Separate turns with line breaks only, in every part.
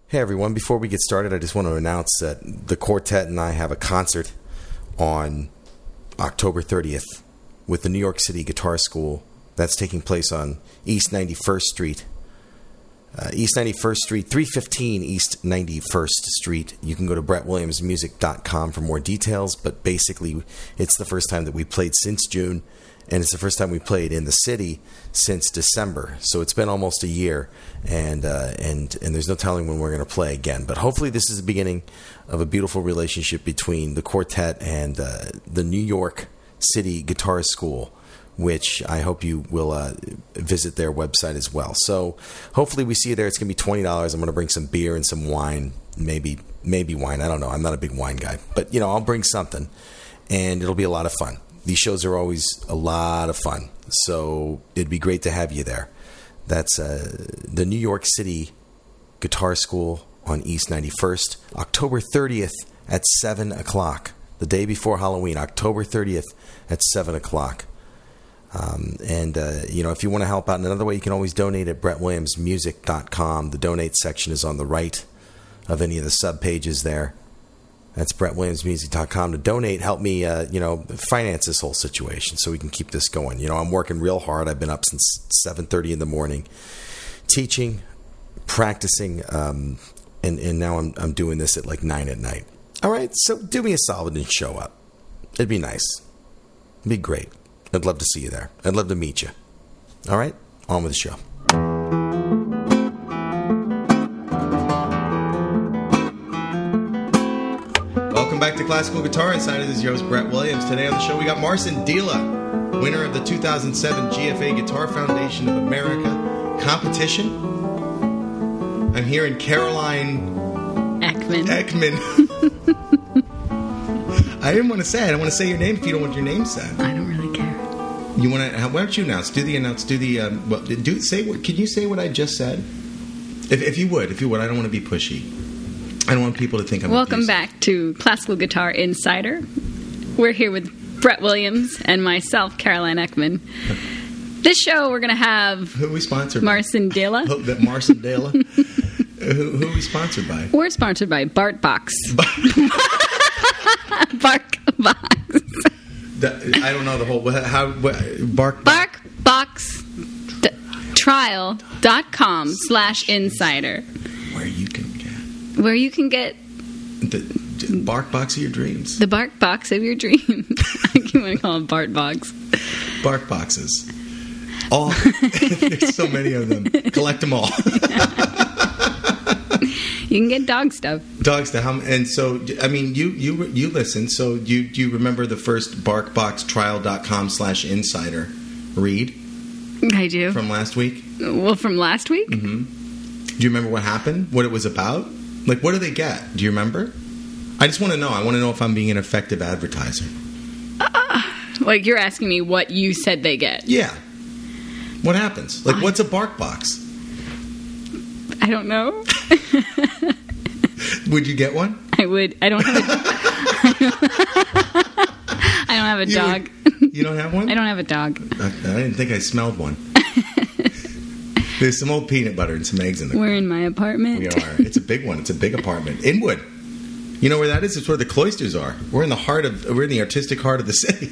Hey everyone, before we get started, I just want to announce that the quartet and I have a concert on October 30th with the New York City Guitar School. That's taking place on East 91st Street. East 91st Street, 315 East 91st Street. You can go to brettwilliamsmusic.com for more details, but basically it's the first time that we played since June, and it's the first time we played in the city since December. So it's been almost a year, and there's no telling when we're going to play again. But hopefully this is the beginning of a beautiful relationship between the quartet and the New York City Guitar School, which I hope you will visit their website as well. So hopefully we see you there. It's going to be $20. I'm going to bring some beer and some wine, maybe wine. I don't know. I'm not a big wine guy. But, I'll bring something, and it'll be a lot of fun. These shows are always a lot of fun, so it'd be great to have you there. That's the New York City Guitar School on East 91st, October 30th at 7 o'clock, the day before Halloween, October 30th at 7 o'clock. If you want to help out in another way, you can always donate at brettwilliamsmusic.com. The donate section is on the right of any of the sub pages there. That's brettwilliamsmusic.com. To donate, help me, finance this whole situation so we can keep this going. I'm working real hard. I've been up since 7:30 in the morning, teaching, practicing, and now I'm doing this at like 9 at night. All right, so do me a solid and show up. It'd be nice. It'd be great. I'd love to see you there. I'd love to meet you. All right, on with the show. Welcome back to Classical Guitar Insider. This is your host, Brett Williams. Today on the show, we got Marcin Dila, winner of the 2007 GFA Guitar Foundation of America competition. I'm here in Caroline Ekman. I didn't want to say it. I don't want to say your name if you don't want your name said.
I don't really care.
You want to? Why don't you announce? Can you say what I just said? If you would. I don't want to be pushy. I don't want people to think I'm
Welcome
abusive.
back to Classical Guitar Insider. We're here with Brett Williams and myself, Caroline Ekman. This show, we're going to have...
Who are we sponsored
Marcin Dila.
That Marcin Dila? Who are we sponsored by?
We're sponsored by BarkBox. BarkBox.
I don't know the whole...
BarkBoxTrial.com/insider. Where you can get
the BarkBox of your dreams.
The BarkBox of your dreams. I keep want to call them BarkBox.
BarkBoxes. There's so many of them. Collect them all.
You can get dog stuff.
And so, I mean, you listen. So do you remember the first BarkBoxTrial.com/insider read?
I do.
From last week?
Well, from last week?
Mm-hmm. Do you remember what happened? What it was about? Like, what do they get? Do you remember? I just want to know. I want to know if I'm being an effective advertiser.
Like, you're asking me what you said they get?
Yeah. What happens? Like, what's a BarkBox?
I don't know.
Would you get one?
I would. I don't have a dog.
You don't have one?
I don't have a dog.
I didn't think I smelled one. There's some old peanut butter and some eggs in there.
We're in my apartment.
We are. It's a big one. It's a big apartment. Inwood. You know where that is? It's where the Cloisters are. We're in the artistic heart of the city.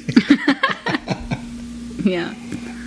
Yeah.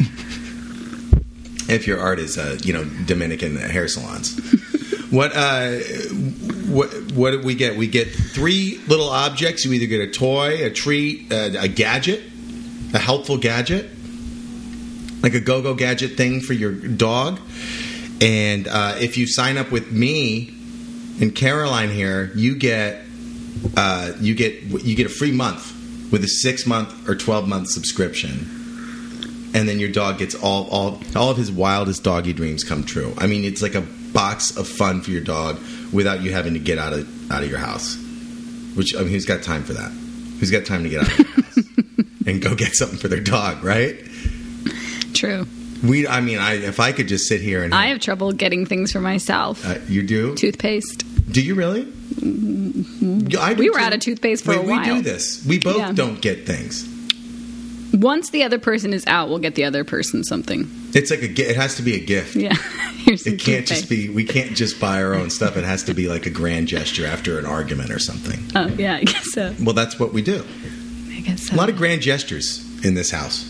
If your art is, Dominican hair salons. What do we get? We get 3 little objects. You either get a toy, a treat, a gadget, a helpful gadget, like a go-go gadget thing for your dog. And if you sign up with me and Caroline here, you get a free month with a 6-month or 12-month subscription. And then your dog gets all of his wildest doggy dreams come true. I mean, it's like a box of fun for your dog without you having to get out of your house. Which, I mean, who's got time for that? Who's got time to get out of their house and go get something for their dog, right?
True.
If I could just sit here and...
I have trouble getting things for myself.
You do?
Toothpaste.
Do you really?
We were out of toothpaste for a while.
We do this. We both don't get things.
Once the other person is out, we'll get the other person something.
It's like it has to be a gift.
Yeah. Here's some
It can't
toothpaste.
just be. We can't just buy our own stuff. It has to be like a grand gesture after an argument or something.
Oh, yeah, I guess so.
Well, that's what we do.
I guess so.
A lot of grand gestures in this house.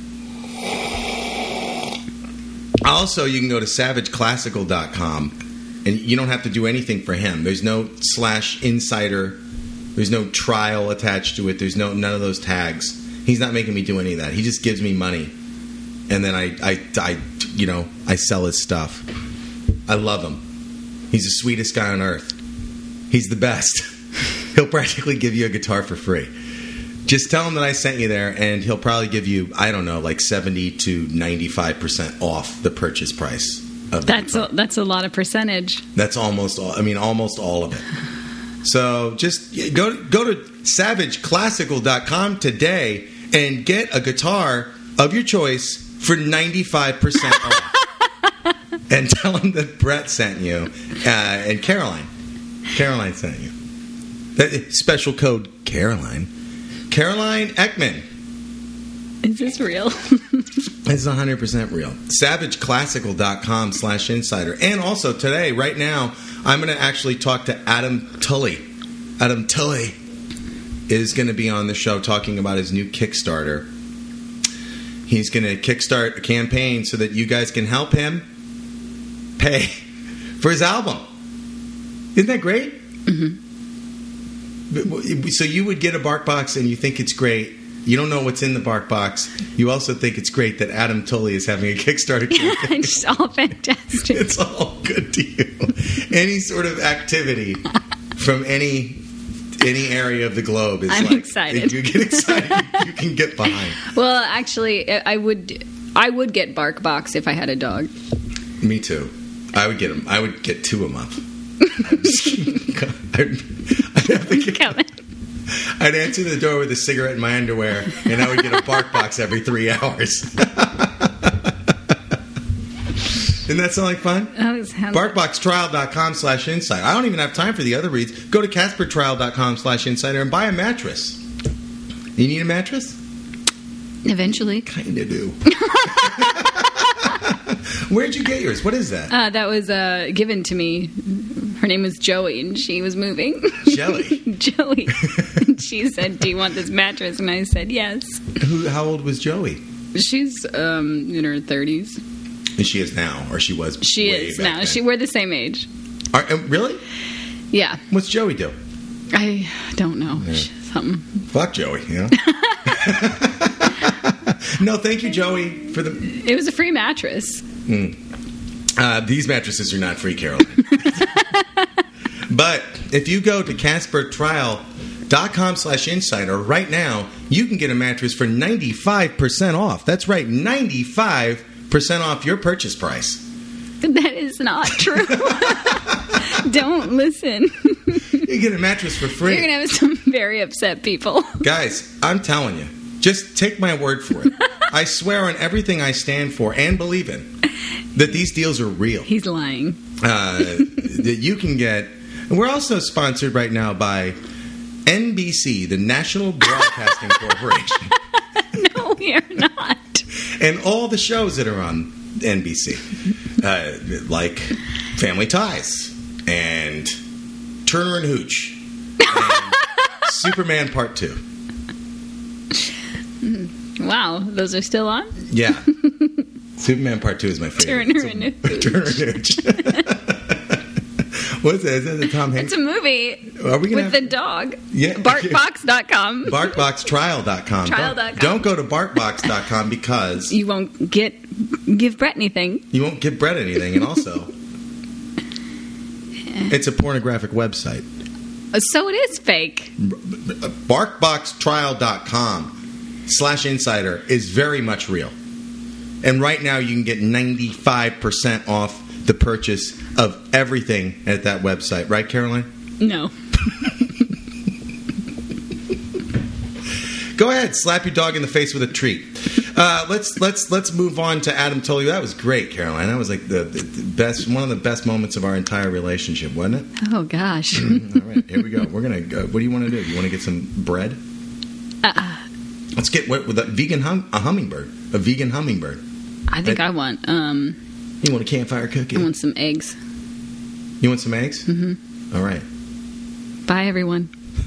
Also, you can go to SavageClassical.com, and you don't have to do anything for him. There's no /insider. There's no trial attached to it. There's none of those tags. He's not making me do any of that. He just gives me money, and then I sell his stuff. I love him. He's the sweetest guy on earth. He's the best. He'll practically give you a guitar for free. Just tell him that I sent you there, and he'll probably give you, I don't know, like 70 to 95% off the purchase price of the guitar.
That's a lot of percentage.
That's almost all. I mean, almost all of it. So just go to SavageClassical.com today and get a guitar of your choice for 95% off. And tell them that Brett sent you and Caroline sent you. That special code Caroline Ekman.
Is this real?
It's 100% real. SavageClassical.com/insider. And also today, right now, I'm going to actually talk to Adam Tully. Adam Tully is going to be on the show talking about his new Kickstarter. He's going to kickstart a campaign so that you guys can help him pay for his album. Isn't that great?
Mm-hmm.
So you would get a BarkBox and you think it's great. You don't know what's in the BarkBox. You also think it's great that Adam Tully is having a Kickstarter campaign.
It's all fantastic.
It's all good to you. Any sort of activity from any area of the globe is
I'm
like,
excited.
If you get excited, you can get behind.
Well, actually, I would get BarkBox if I had a dog.
Me too. I would get them. I would get 2 a month. I'm just kidding. I'd answer the door with a cigarette in my underwear, and I would get a BarkBox every 3 hours. Doesn't that sound like fun? BarkBoxTrial.com/insider. I don't even have time for the other reads. Go to CasperTrial.com/insider and buy a mattress. You need a mattress?
Eventually.
Kind of do. Where'd you get yours? What is that?
That was given to me. Her name was Joey, and she was moving.
Jelly?
Joey. She said, "Do you want this mattress?" And I said, "Yes."
How old was Joey?
She's in her 30s.
And she is now, or she was.
She
way
is
back
now.
then.
We're the same age.
Really?
Yeah.
What's Joey do?
I don't know.
Yeah.
Something.
Fuck Joey, you know? No, thank you, Joey, for the...
It was a free mattress.
These mattresses are not free, Caroline. But if you go to CasperTrial.com/insider right now, you can get a mattress for 95% off. That's right, 95% off your purchase price.
That is not true. Don't listen.
You get a mattress for free.
You're going to have some very upset people.
Guys, I'm telling you, just take my word for it. I swear on everything I stand for and believe in that these deals are real.
He's lying.
That you can get. And we're also sponsored right now by NBC, the National Broadcasting Corporation.
No, we are not.
And all the shows that are on NBC, like Family Ties and Turner and Hooch and Superman Part 2.
Wow, those are still on?
Yeah. Superman Part 2 is my favorite.
Turner and Hooch.
Turner and Hooch. What's that? Is that the Tom Hanks?
It's a movie with the dog.
Yeah.
BarkBox.com.
BarkBoxTrial.com.
Trial.com.
Don't go to BarkBox.com because...
You won't give Brett anything.
You won't give Brett anything. And also, it's a pornographic website.
So it is fake.
BarkBoxTrial.com/insider is very much real. And right now you can get 95% off the purchase of everything at that website. Right, Caroline?
No.
Go ahead, slap your dog in the face with a treat. Let's move on to Adam Tully. That was great, Caroline. That was like the best, one of the best moments of our entire relationship, wasn't it?
Oh gosh.
All right, here we go. We're gonna go. What do you want to do? You want to get some bread? Let's get with a hummingbird. A vegan hummingbird.
I think I want.
You want a campfire cookie?
I want some eggs.
You want some eggs?
Mm-hmm.
All right.
Bye, everyone.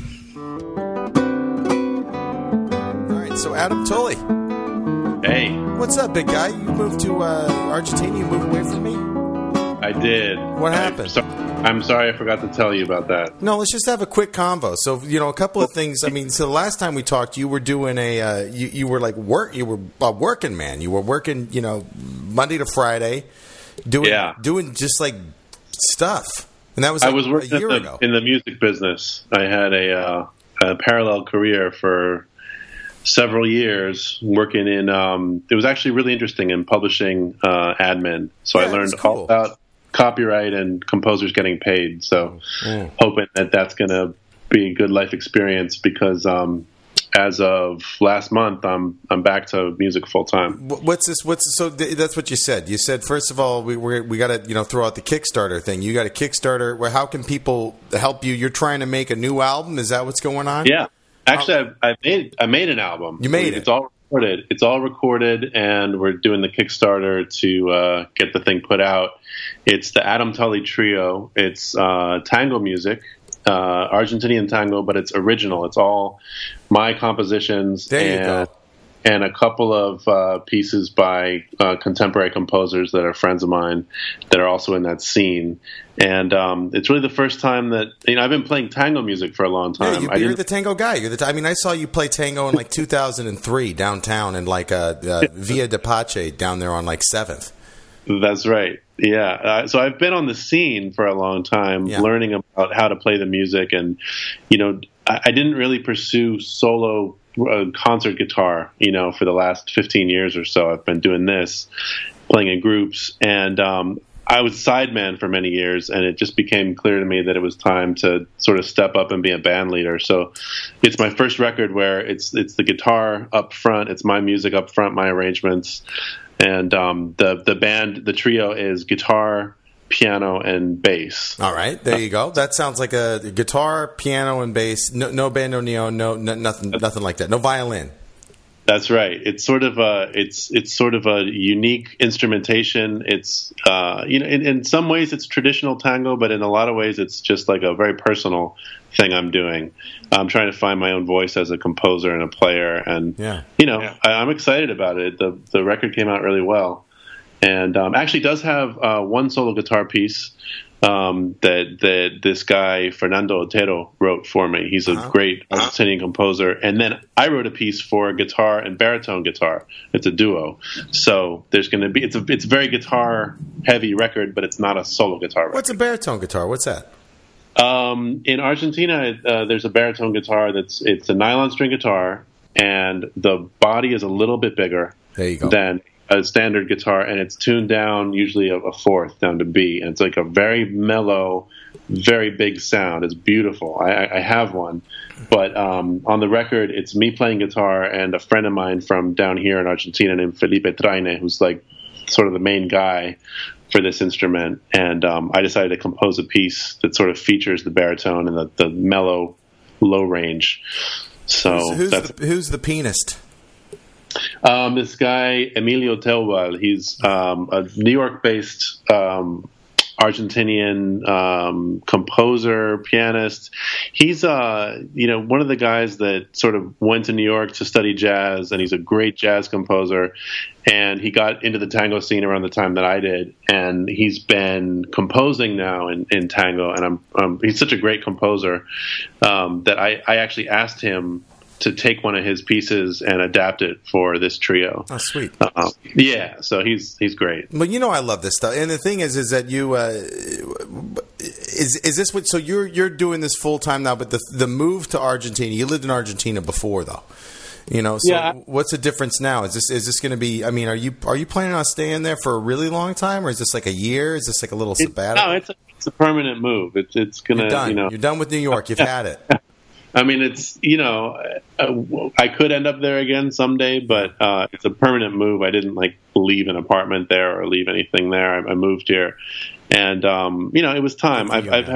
All right. So Adam Tully.
Hey.
What's up, big guy? You moved to Argentina. You moved away from me.
I did.
What happened?
I'm sorry I forgot to tell you about that.
No, let's just have a quick convo. So, a couple of things. I mean, so the last time we talked, you were doing you were like you were a working man. You were working, Monday to Friday, doing just like stuff. And that was
I was working
a year ago.
In the music business. I had a parallel career for several years working in. It was actually really interesting in publishing admin. So I learned all about copyright and composers getting paid. So hoping that that's going to be a good life experience because as of last month, I'm back to music full time.
So that's what you said. You said, first of all, we got to throw out the Kickstarter thing. You got a Kickstarter. Well, how can people help you? You're trying to make a new album. Is that what's going on?
Yeah. Actually, I made an album.
You made it.
It's all recorded. It's all recorded, and we're doing the Kickstarter to get the thing put out. It's the Adam Tully Trio. It's tango music, Argentinian tango, but it's original. It's all my compositions.
There you go.
And a couple of pieces by contemporary composers that are friends of mine that are also in that scene. And it's really the first time that I've been playing tango music for a long time.
Yeah, you're the tango guy. I saw you play tango in like 2003 downtown in like Via de Pace down there on like 7th.
That's right. Yeah. So I've been on the scene for a long time, learning about how to play the music. And, I didn't really pursue solo concert guitar, for the last 15 years or so. I've been doing this, playing in groups. And I was sideman for many years, and it just became clear to me that it was time to sort of step up and be a band leader. So it's my first record where it's the guitar up front, it's my music up front, my arrangements. And the band, the trio is guitar, piano, and bass.
All right, there you go. That sounds like a guitar, piano, and bass. No bandoneon, nothing like that. No violin.
That's right. It's sort of a unique instrumentation. It's in some ways it's traditional tango, but in a lot of ways it's just like a very personal thing I'm doing. I'm trying to find my own voice as a composer and a player, and I'm excited about it. The record came out really well, and actually does have one solo guitar piece that this guy Fernando Otero wrote for me. He's a great Argentinian composer, and then I wrote a piece for guitar and baritone guitar. It's a duo, so there's going to be it's a very guitar heavy record, but it's not a solo guitar record.
What's a baritone guitar? What's that?
In Argentina, there's a baritone guitar it's a nylon string guitar, and the body is a little bit bigger than a standard guitar, and it's tuned down usually a fourth down to B, and it's like a very mellow, very big sound. It's beautiful. I have one, but on the record, it's me playing guitar and a friend of mine from down here in Argentina named Felipe Traine, who's like sort of the main guy for this instrument, and I decided to compose a piece that sort of features the baritone and the mellow, low range. So
who's the pianist?
This guy, Emilio Teobal, he's a New York-based Argentinian composer, pianist. He's one of the guys that sort of went to New York to study jazz, and he's a great jazz composer. And he got into the tango scene around the time that I did, and he's been composing now in tango. And he's such a great composer that I actually asked him to take one of his pieces and adapt it for this trio.
Oh, sweet.
Yeah, so he's great.
Well, I love this stuff. And the thing is that you is this what? So you're doing this full time now, but the move to Argentina. You lived in Argentina before, though. What's the difference now? Is this going to be? I mean, are you planning on staying there for a really long time, or is this like a year? Is this like a little sabbatical?
No, it's a permanent move. It's gonna.
You're done. You're done with New York. You've had it.
I mean, it's, I could end up there again someday, but it's a permanent move. I didn't leave an apartment there or leave anything there. I moved here, and it was time. I've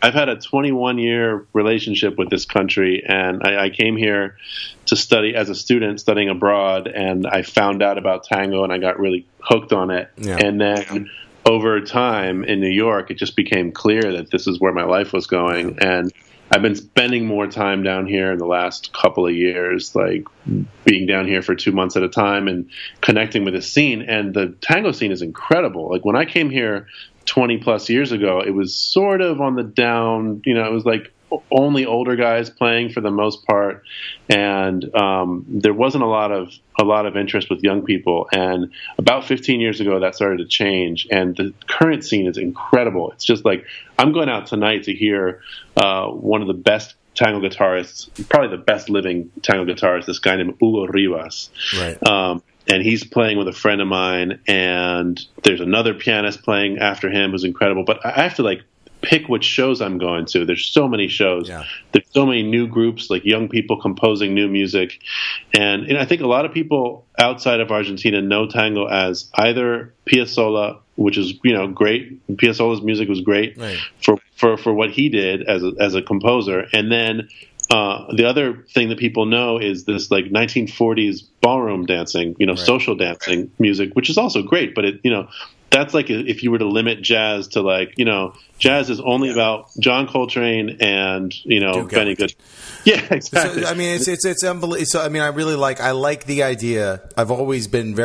I've had a 21-year relationship with this country, and I came here to study as a student, studying abroad, and I found out about tango, and I got really hooked on it. Yeah. And then over time in New York, it just became clear that this is where my life was going, and I've been spending more time down here in the last couple of years, like being down here for 2 months at a time and connecting with the scene. And the tango scene is incredible. Like when I came here 20 plus years ago, it was sort of on the down, it was like only older guys playing for the most part. And there wasn't a lot of interest with young people. And about 15 years ago, that started to change. And the current scene is incredible. It's just like, I'm going out tonight to hear one of the best tango guitarists, probably the best living tango guitarist, this guy named Hugo Rivas.
Right.
And he's playing with a friend of mine, and there's another pianist playing after him who's incredible. But I have to pick which shows I'm going to. There's so many shows. Yeah. There's so many new groups, like young people composing new music. And I think a lot of people outside of Argentina know tango as either Piazzolla, which is, great. Piazzolla's music was great for what he did as a composer. And then the other thing that people know is this 1940s ballroom dancing, social dancing music, which is also great, but that's like if you were to limit jazz to jazz is only about John Coltrane and Benny Goodman. Yeah, exactly.
So, I mean, it's unbelievable. So I mean, I like the idea. I've always been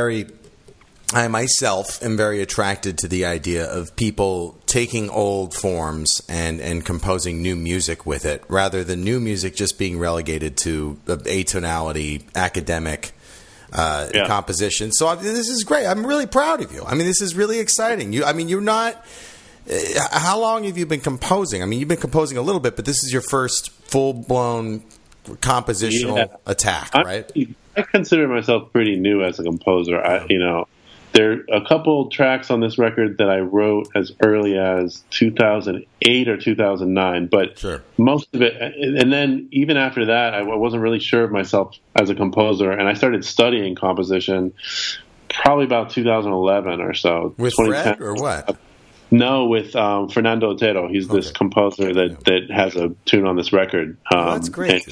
I myself am very attracted to the idea of people taking old forms and composing new music with it, rather than new music just being relegated to atonality, academic composition. So this is great. I'm really proud of you. I mean, this is really exciting. You're not. How long have you been composing? I mean, you've been composing a little bit, but this is your first full-blown compositional attack, right?
I consider myself pretty new as a composer. There are a couple tracks on this record that I wrote as early as 2008 or 2009, but
sure.
Most of it, and then even after that, I wasn't really sure of myself as a composer, and I started studying composition probably about 2011 or so.
With Fred or what?
No, with Fernando Otero. He's this composer that has a tune on this record.
That's great.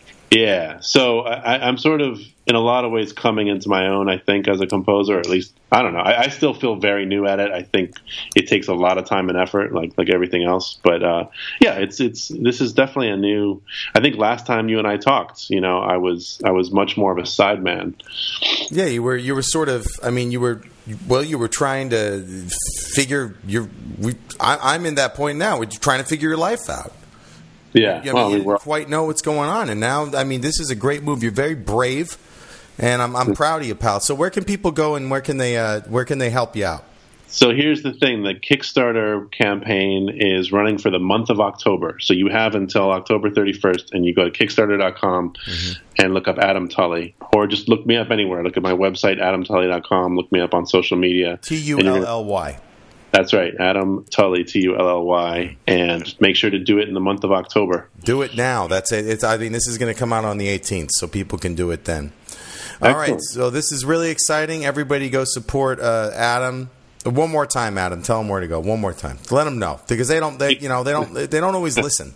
So I'm sort of, in a lot of ways, coming into my own, I think, as a composer. Or at least, I don't know. I still feel very new at it. I think it takes a lot of time and effort, like everything else. But this is definitely a new. I think last time you and I talked, I was much more of a sideman.
Yeah, you were sort of. I mean, you were trying to figure I'm in that point now. We're trying to figure your life out.
Yeah,
you didn't quite know what's going on, and now, I mean, this is a great move. You're very brave, and I'm proud of you, pal. So, where can people go, and where can they help you out?
So here's the thing: the Kickstarter campaign is running for the month of October. So you have until October 31st, and you go to Kickstarter.com and look up Adam Tully, or just look me up anywhere. Look at my website, AdamTully.com. Look me up on social media.
TULLY.
That's right, Adam Tully, TULLY, and just make sure to do it in the month of October.
Do it now. That's it. I mean, this is going to come out on the 18th, so people can do it then. All Excellent. Right, so this is really exciting. Everybody go support Adam. One more time, Adam. Tell them where to go. One more time. Let them know, because they don't always listen.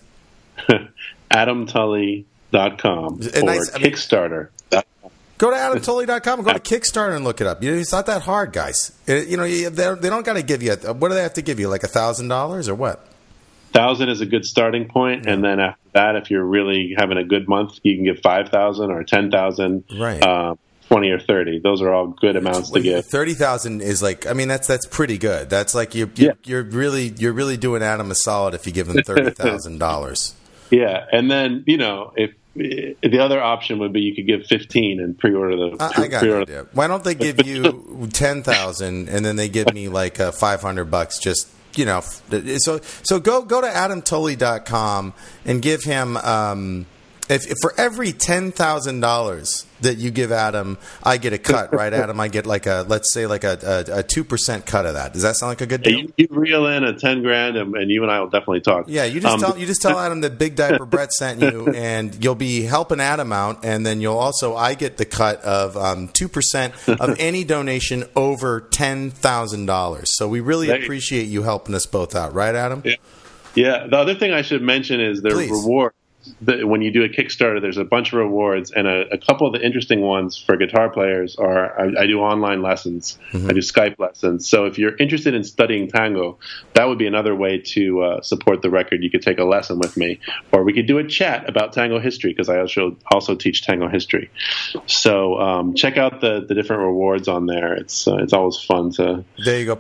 AdamTully.com Kickstarter.
Go to AdamTully.com and go to Kickstarter and look it up. It's not that hard, guys. They don't got to give you. What do they have to give you? Like $1,000 or what?
1,000 is a good starting point, and then after that, if you're really having a good month, you can give 5,000 or 10,000,
right?
20 or 30. Those are all good amounts to give.
30,000 is that's pretty good. That's like you're really doing Adam a solid if you give him $30,000.
Yeah, and then if the other option would be you could give 15 and pre-order the.
I got an idea. Why don't they give you 10,000 and then they give me like $500? Just so go to AdamTully.com and give him. If for every $10,000 that you give Adam, I get a cut, right, Adam? I get let's say a 2% cut of that. Does that sound like a good deal?
You reel in a $10,000, and you and I will definitely talk.
Yeah, you just tell Adam that Big Diaper Brett sent you, and you'll be helping Adam out, and then I get the cut of 2% of any donation over $10,000. So we really appreciate you helping us both out, right, Adam?
Yeah. Yeah, the other thing I should mention is the reward. When you do a Kickstarter, there's a bunch of rewards, and a couple of the interesting ones for guitar players are I do online lessons, I do Skype lessons. So if you're interested in studying tango, that would be another way to support the record. You could take a lesson with me, or we could do a chat about tango history, because I also teach tango history. So check out the different rewards on there. It's always fun to.
There you go.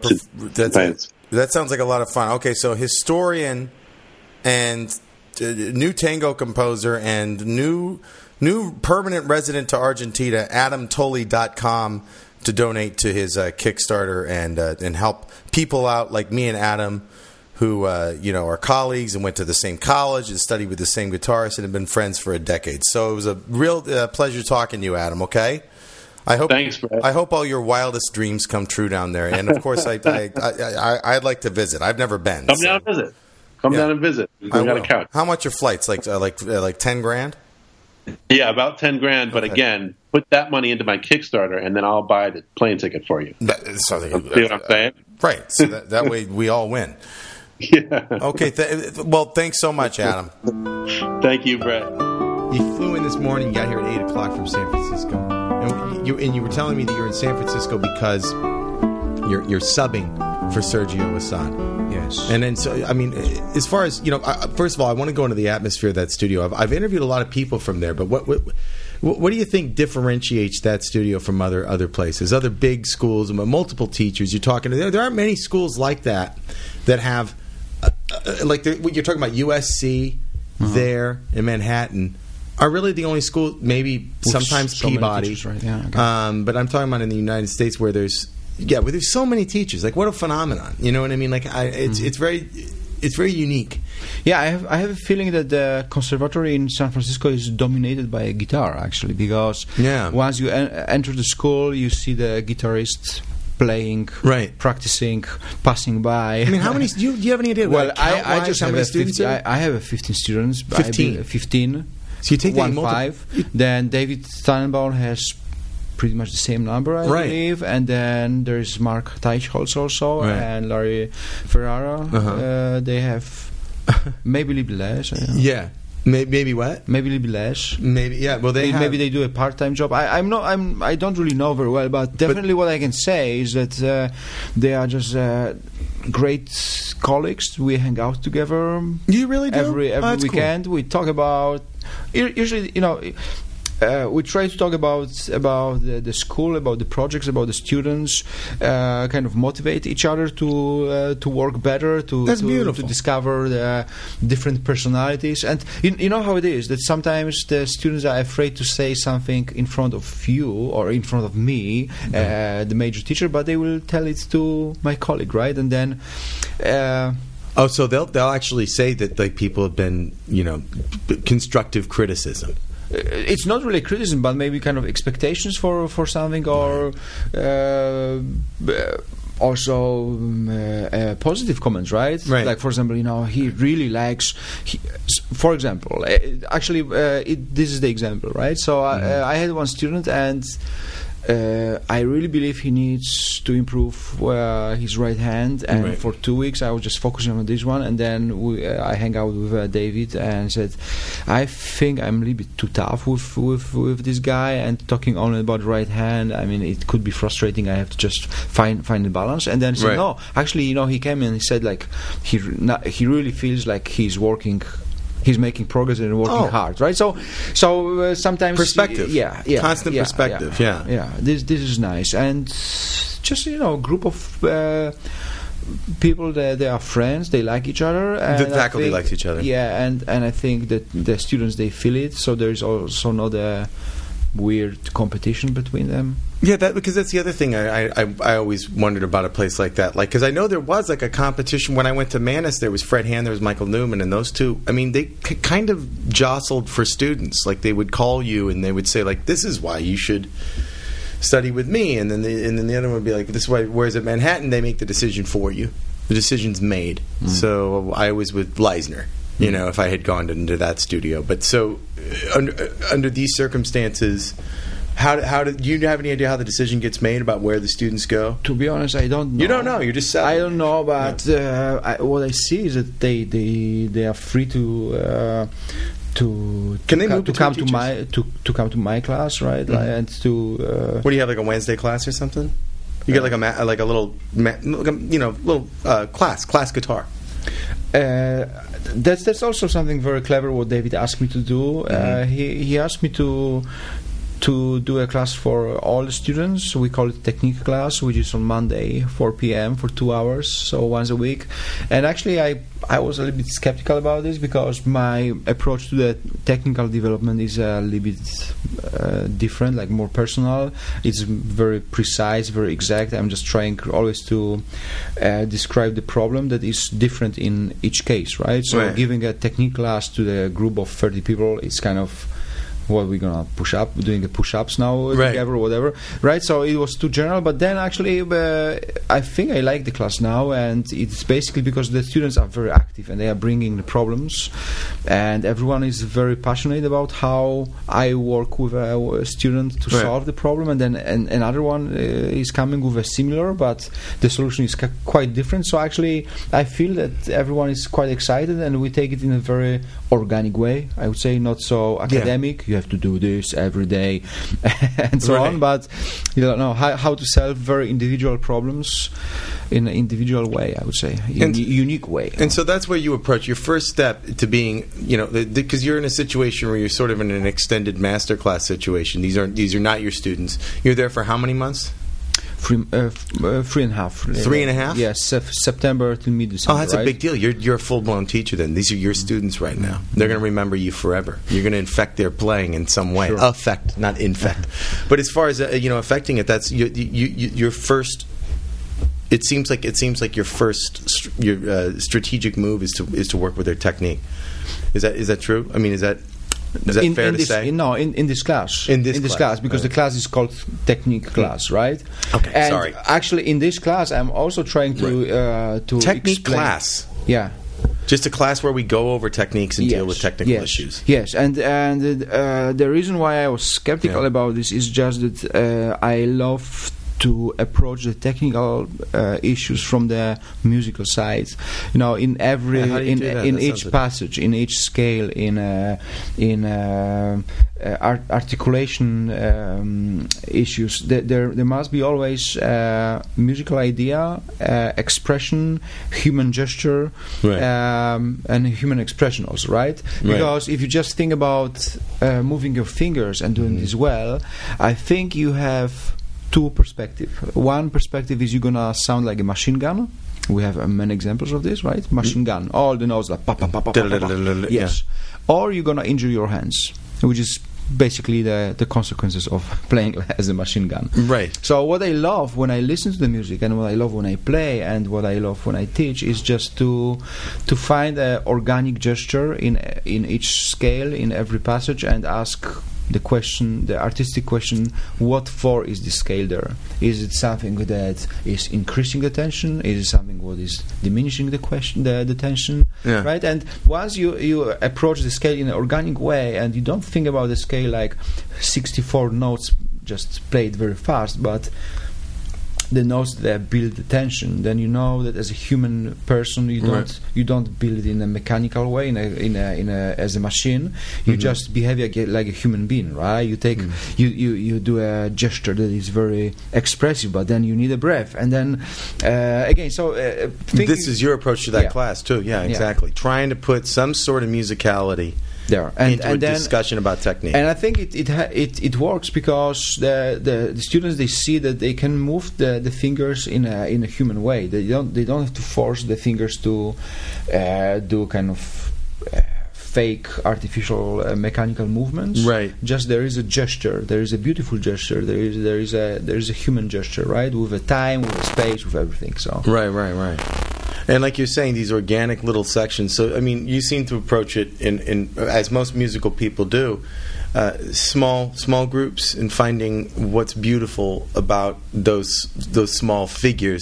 That sounds like a lot of fun. Okay, so historian and new tango composer and new permanent resident to Argentina, AdamToley.com, to donate to his Kickstarter and help people out like me and Adam, who are colleagues and went to the same college and studied with the same guitarist and have been friends for a decade. So it was a real pleasure talking to you, Adam. Okay.
Thanks, Brett.
I hope all your wildest dreams come true down there, and of course, I'd like to visit. I've never been.
Come down and visit. Come down and visit. We got a couch.
How much are flights? Like $10,000?
Yeah, about $10,000. But again, put that money into my Kickstarter, and then I'll buy the plane ticket for you. See what I'm saying?
Right. So that way we all win.
Yeah.
Okay. Well, thanks so much, Adam.
Thank you, Brett.
You flew in this morning. You got here at 8:00 from San Francisco, and you were telling me that you're in San Francisco because you're subbing for Sergio Hassan.
Yes.
And then, so, I mean, as far as, first of all, I want to go into the atmosphere of that studio. I've interviewed a lot of people from there, but what do you think differentiates that studio from other places, other big schools, multiple teachers? You're talking to, there aren't many schools like that have, you're talking about USC there in Manhattan, are really the only school, maybe sometimes Peabody.
Teachers, right? Yeah, okay.
But I'm talking about in the United States where there's so many teachers. Like, what a phenomenon! You know what I mean? Like, it's very unique.
Yeah, I have a feeling that the conservatory in San Francisco is dominated by a guitar, actually, because once you enter the school, you see the guitarists playing,
right,
practicing, passing by.
I mean, how many? Do you have any idea?
Well, I just
how
have
many students.
I have 15 students.
15. So you take
1-5. Then David Tannenbaum has pretty much the same number, I believe, and then there's Mark Teichholz also, and Larry Ferrara. They have maybe a little bit less.
Yeah, maybe what?
Maybe a little bit less.
Maybe Well,
maybe they do a part-time job. I don't really know very well, but definitely what I can say is that they are just great colleagues. We hang out together.
You really do?
Every weekend. Cool. We talk about usually, we try to talk about the school, about the projects, about the students, kind of motivate each other to work better, to discover the different personalities. And you know how it is, that sometimes the students are afraid to say something in front of you or in front of me, the major teacher, but they will tell it to my colleague, right? And then
so they'll actually say that, like, people have been, constructive criticism.
It's not really criticism, but maybe kind of expectations for something, or also positive comments, right? Like, for example, he really likes. For example, this is the example, right? So I had one student, and I really believe he needs to improve his right hand, and for 2 weeks I was just focusing on this one, and then I hang out with David and said, I think I'm a little bit too tough with this guy, and talking only about right hand, I mean, it could be frustrating. I have to just find the balance. And then he said, no, actually, he came in and he said, like, he really feels like he's making progress and working hard, right? So sometimes
perspective, constant perspective,
This is nice, and just group of people that they are friends, they like each other. And
the faculty likes each other,
and I think that the students, they feel it. So there is also not a weird competition between them.
Yeah, because that's the other thing I always wondered about a place like that. Like, because I know there was like a competition when I went to Manus. There was Fred Hand, there was Michael Newman, and those two. I mean, they kind of jostled for students. Like, they would call you and they would say, like, "This is why you should study with me," and then the other one would be like, "This is why." Whereas at Manhattan, they make the decision for you. The decision's made. So I was with Leisner. If I had gone into that studio, but so under these circumstances. How do you have any idea how the decision gets made about where the students go?
To be honest, I don't know.
You don't know. You're just selling.
I don't know, but what I see is that they are free to come to my class, right?
Mm-hmm.
And to
what do you have, like a Wednesday class or something? You get like a little class guitar.
That's also something very clever what David asked me to do. Mm-hmm. He asked me to do a class for all the students. We call it technique class, which is on Monday 4 p.m. for 2 hours, so once a week. And actually I was a little bit skeptical about this because my approach to the technical development is a little bit different, like more personal. It's very precise, very exact. I'm just trying always to describe the problem that is different in each case, right? So giving a technique class to the group of 30 people is kind of what we're gonna doing the push-ups now together or whatever, right? So it was too general, but then actually I think I like the class now, and it's basically because the students are very active and they are bringing the problems, and everyone is very passionate about how I work with a student to solve the problem, and then another one is coming with a similar, but the solution is quite different. So actually I feel that everyone is quite excited, and we take it in a very organic way, I would say, not so academic. You have to do this every day and so on, but you don't know how to solve very individual problems in an individual way, I would say, in a unique way.
And so that's where you approach your first step to being, because you're in a situation where you're sort of in an extended masterclass situation. These are not your students. You're there for how many months?
3.5.
3.5?
Yes, September till mid-December.
Oh, that's a big deal. You're a full-blown teacher then. These are your students right now. They're going to remember you forever. You're going to infect their playing in some way.
Sure.
Affect, not infect. But as far as affecting it, that's your first. It seems like your first strategic move is to work with their technique. Is that true? I mean, is that fair to say?
No, in this class. In this class, because the class is called technique class, right?
Okay,
and
sorry.
Actually, in this class, I'm also trying to
technique
explain.
Class.
Yeah.
Just a class where we go over techniques and deal with technical issues.
Yes, and the reason why I was skeptical about this is just that I love to approach the technical issues from the musical side. In every in each passage, in each scale, in articulation issues, there must be always musical idea, expression, human gesture, and human expression also, right? Because if you just think about moving your fingers and doing this well, I think you have two perspectives. One perspective is you're gonna sound like a machine gun. We have many examples of this, right? Machine gun, all the notes like pa pa pa pa pa pa. Yes. Or you're gonna injure your hands, which is basically the consequences of playing as a machine gun.
Right.
So what I love when I listen to the music, and what I love when I play, and what I love when I teach, is just to find an organic gesture in each scale, in every passage, and ask the artistic question: what for is this scale there? Is it something that is increasing the tension? Is it something what is diminishing the tension?
Yeah.
Right? And once you approach the scale in an organic way, and you don't think about the scale like 64 notes just played very fast, but the notes that build the tension, then you know that as a human person you don't build it in a mechanical way, as a machine. You just behave like a human being, right? You take you do a gesture that is very expressive, but then you need a breath, and then again. So
this is your approach to that class too. Yeah, exactly. Trying to put some sort of musicality
there
into a discussion about technique.
And I think it works because the students, they see that they can move the fingers in a human way. They don't have to force the fingers to do kind of fake artificial mechanical movements.
Right.
Just there is a gesture. There is a beautiful gesture. There is a human gesture, right? With a time, with a space, with everything. So
right. And like you're saying, these organic little sections. So, I mean, you seem to approach it in as most musical people do, small groups, and finding what's beautiful about those small figures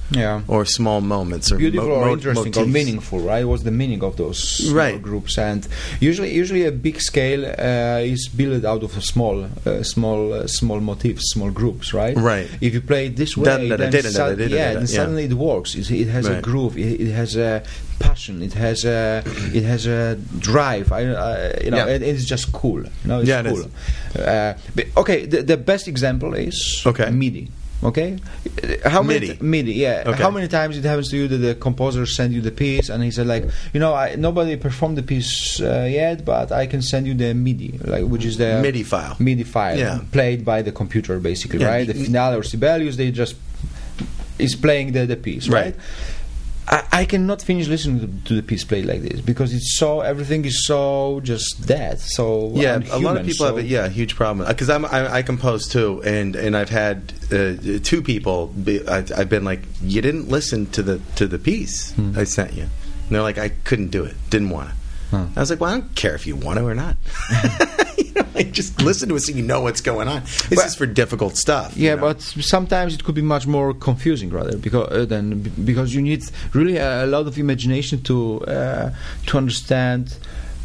or small moments or
beautiful or interesting
motifs.
or meaningful, right? What's the meaning of those small groups? And usually a big scale is built out of small motifs, small groups, right?
Right.
If you play it this way, then suddenly it works. It has a groove. It has a passion. It has a drive. And it's just cool. It's cool. The best example is MIDI. Okay, how many MIDI? How many times it happens to you that the composer send you the piece and he said like, nobody performed the piece yet, but I can send you the MIDI, which is the MIDI file played by the computer, basically, right? The Finale or Sibelius, they just is playing the piece, right? I cannot finish listening to the piece played like this because everything is so just dead. So
unhuman, a lot of people have a huge problem because I compose too, and I've had two people. I've been like, you didn't listen to the piece I sent you, and they're like, I couldn't do it, didn't want to. I was like, well, I don't care if you want to or not. Just listen to it so you know what's going on. This is for difficult stuff.
Yeah, but sometimes it could be much more confusing, rather, because you need really a lot of imagination to understand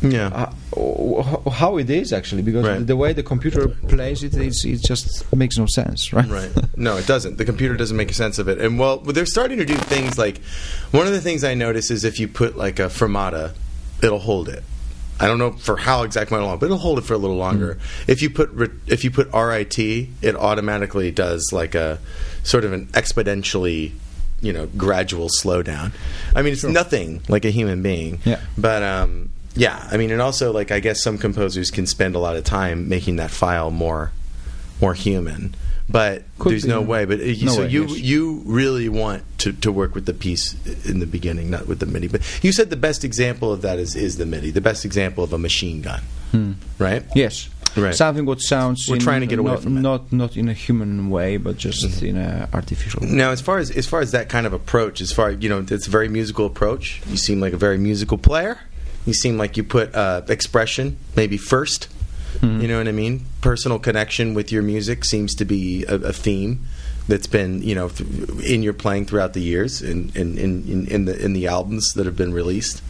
how it is actually. Because the way the computer plays it just makes no sense, right?
Right. No, it doesn't. The computer doesn't make sense of it. And they're starting to do things like one of the things I notice is if you put like a fermata, it'll hold it. I don't know for how exactly long, but it'll hold it for a little longer. If you put RIT, it automatically does like a sort of an exponentially, gradual slowdown. I mean, it's nothing like a human being.
Yeah.
But I mean, and also like I guess some composers can spend a lot of time making that file more human. But there's no way. But you really want to work with the piece in the beginning, not with the MIDI. But you said the best example of that is the MIDI. The best example of a machine gun, right?
Yes,
right.
Something what sounds.
We're trying to get away from it.
Not in a human way, but just in an artificial way.
Now, as far as that kind of approach, it's a very musical approach. You seem like a very musical player. You seem like you put expression maybe first. You know what I mean? Personal connection with your music seems to be a theme that's been, in your playing throughout the years in the albums that have been released.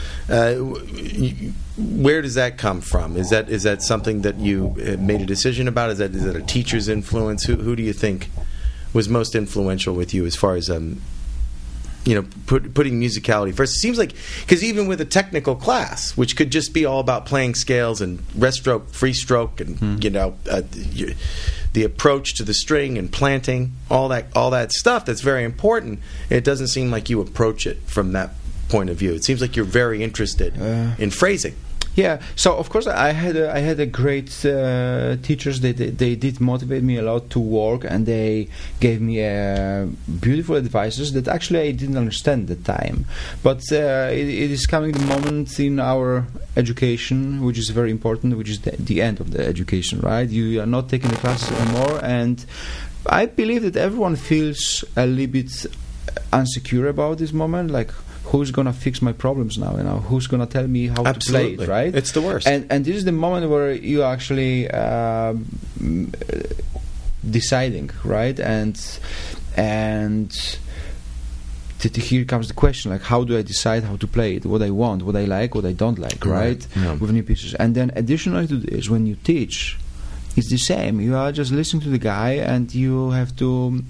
Where does that come from? Is that something that you made a decision about? Is that a teacher's influence? Who do you think was most influential with you as far as putting musicality first? It seems like, because even with a technical class, which could just be all about playing scales and rest stroke, free stroke, and the approach to the string and planting, all that stuff that's very important, it doesn't seem like you approach it from that point of view. It seems like you're very interested in phrasing.
Yeah, so of course I had a great teachers. They did motivate me a lot to work, and they gave me beautiful advices that actually I didn't understand at the time. But it is coming the moment in our education, which is very important, which is the end of the education, right? You are not taking the classes anymore, and I believe that everyone feels a little bit insecure about this moment, like, who's gonna fix my problems now? Who's gonna tell me how to play it? Right?
It's the worst.
And this is the moment where you actually deciding, right? And here comes the question: like, how do I decide how to play it? What I want, what I like, what I don't like, right?
Yeah.
With new pieces. And then, additionally to this, when you teach, it's the same. You are just listening to the guy, and you have to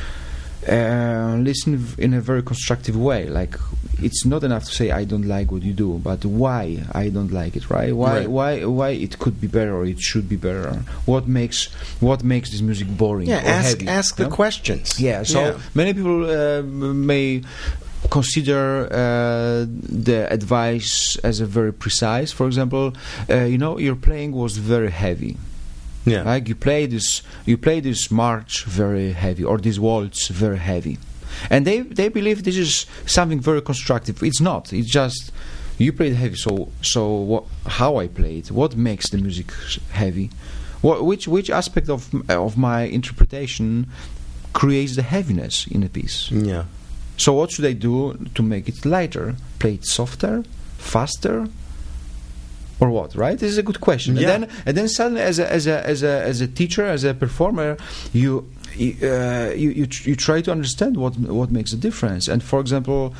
listen in a very constructive way. Like, it's not enough to say I don't like what you do, but why I don't like it, right? Why it could be better or it should be better? What makes this music boring?
Yeah,
or heavy?
ask the questions.
Yeah. So many people may consider the advice as a very precise. For example, your playing was very heavy.
Yeah.
Like you play this march very heavy, or this waltz very heavy, and they believe this is something very constructive. It's not. It's just you play it heavy. So how I play it? What makes the music heavy? Which aspect of my interpretation creates the heaviness in a piece?
Yeah.
So what should I do to make it lighter? Play it softer, faster? or what? Right? This is a good question.
Yeah.
And then suddenly, as a teacher, as a performer, you try to understand what makes a difference. And for example,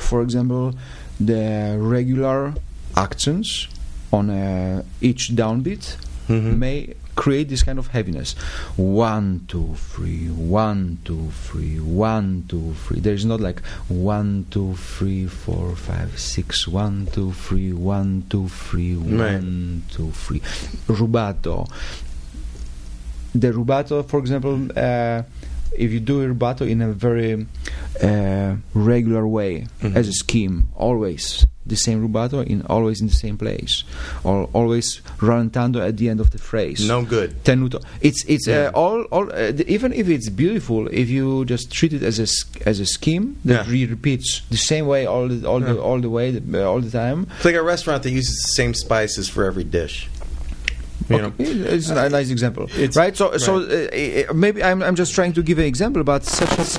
the regular accents on each downbeat may create this kind of heaviness. 1, 2, 3, 1, 2, 3, 1, 2, 3. There is not like 1, 2, 3, 4, 5, 6, 1, 2, 3, 1, 2, 3, 1, 2, 3. Rubato. The rubato, for example, if you do a rubato in a very regular way, as a scheme, always the same rubato, always in the same place, or always rallentando at the end of the phrase.
No good.
Tenuto. It's even if it's beautiful, if you just treat it as a scheme that repeats the same way all the time.
It's like a restaurant that uses the same spices for every dish. You know,
it's a nice example, right? So maybe I'm just trying to give an example, but such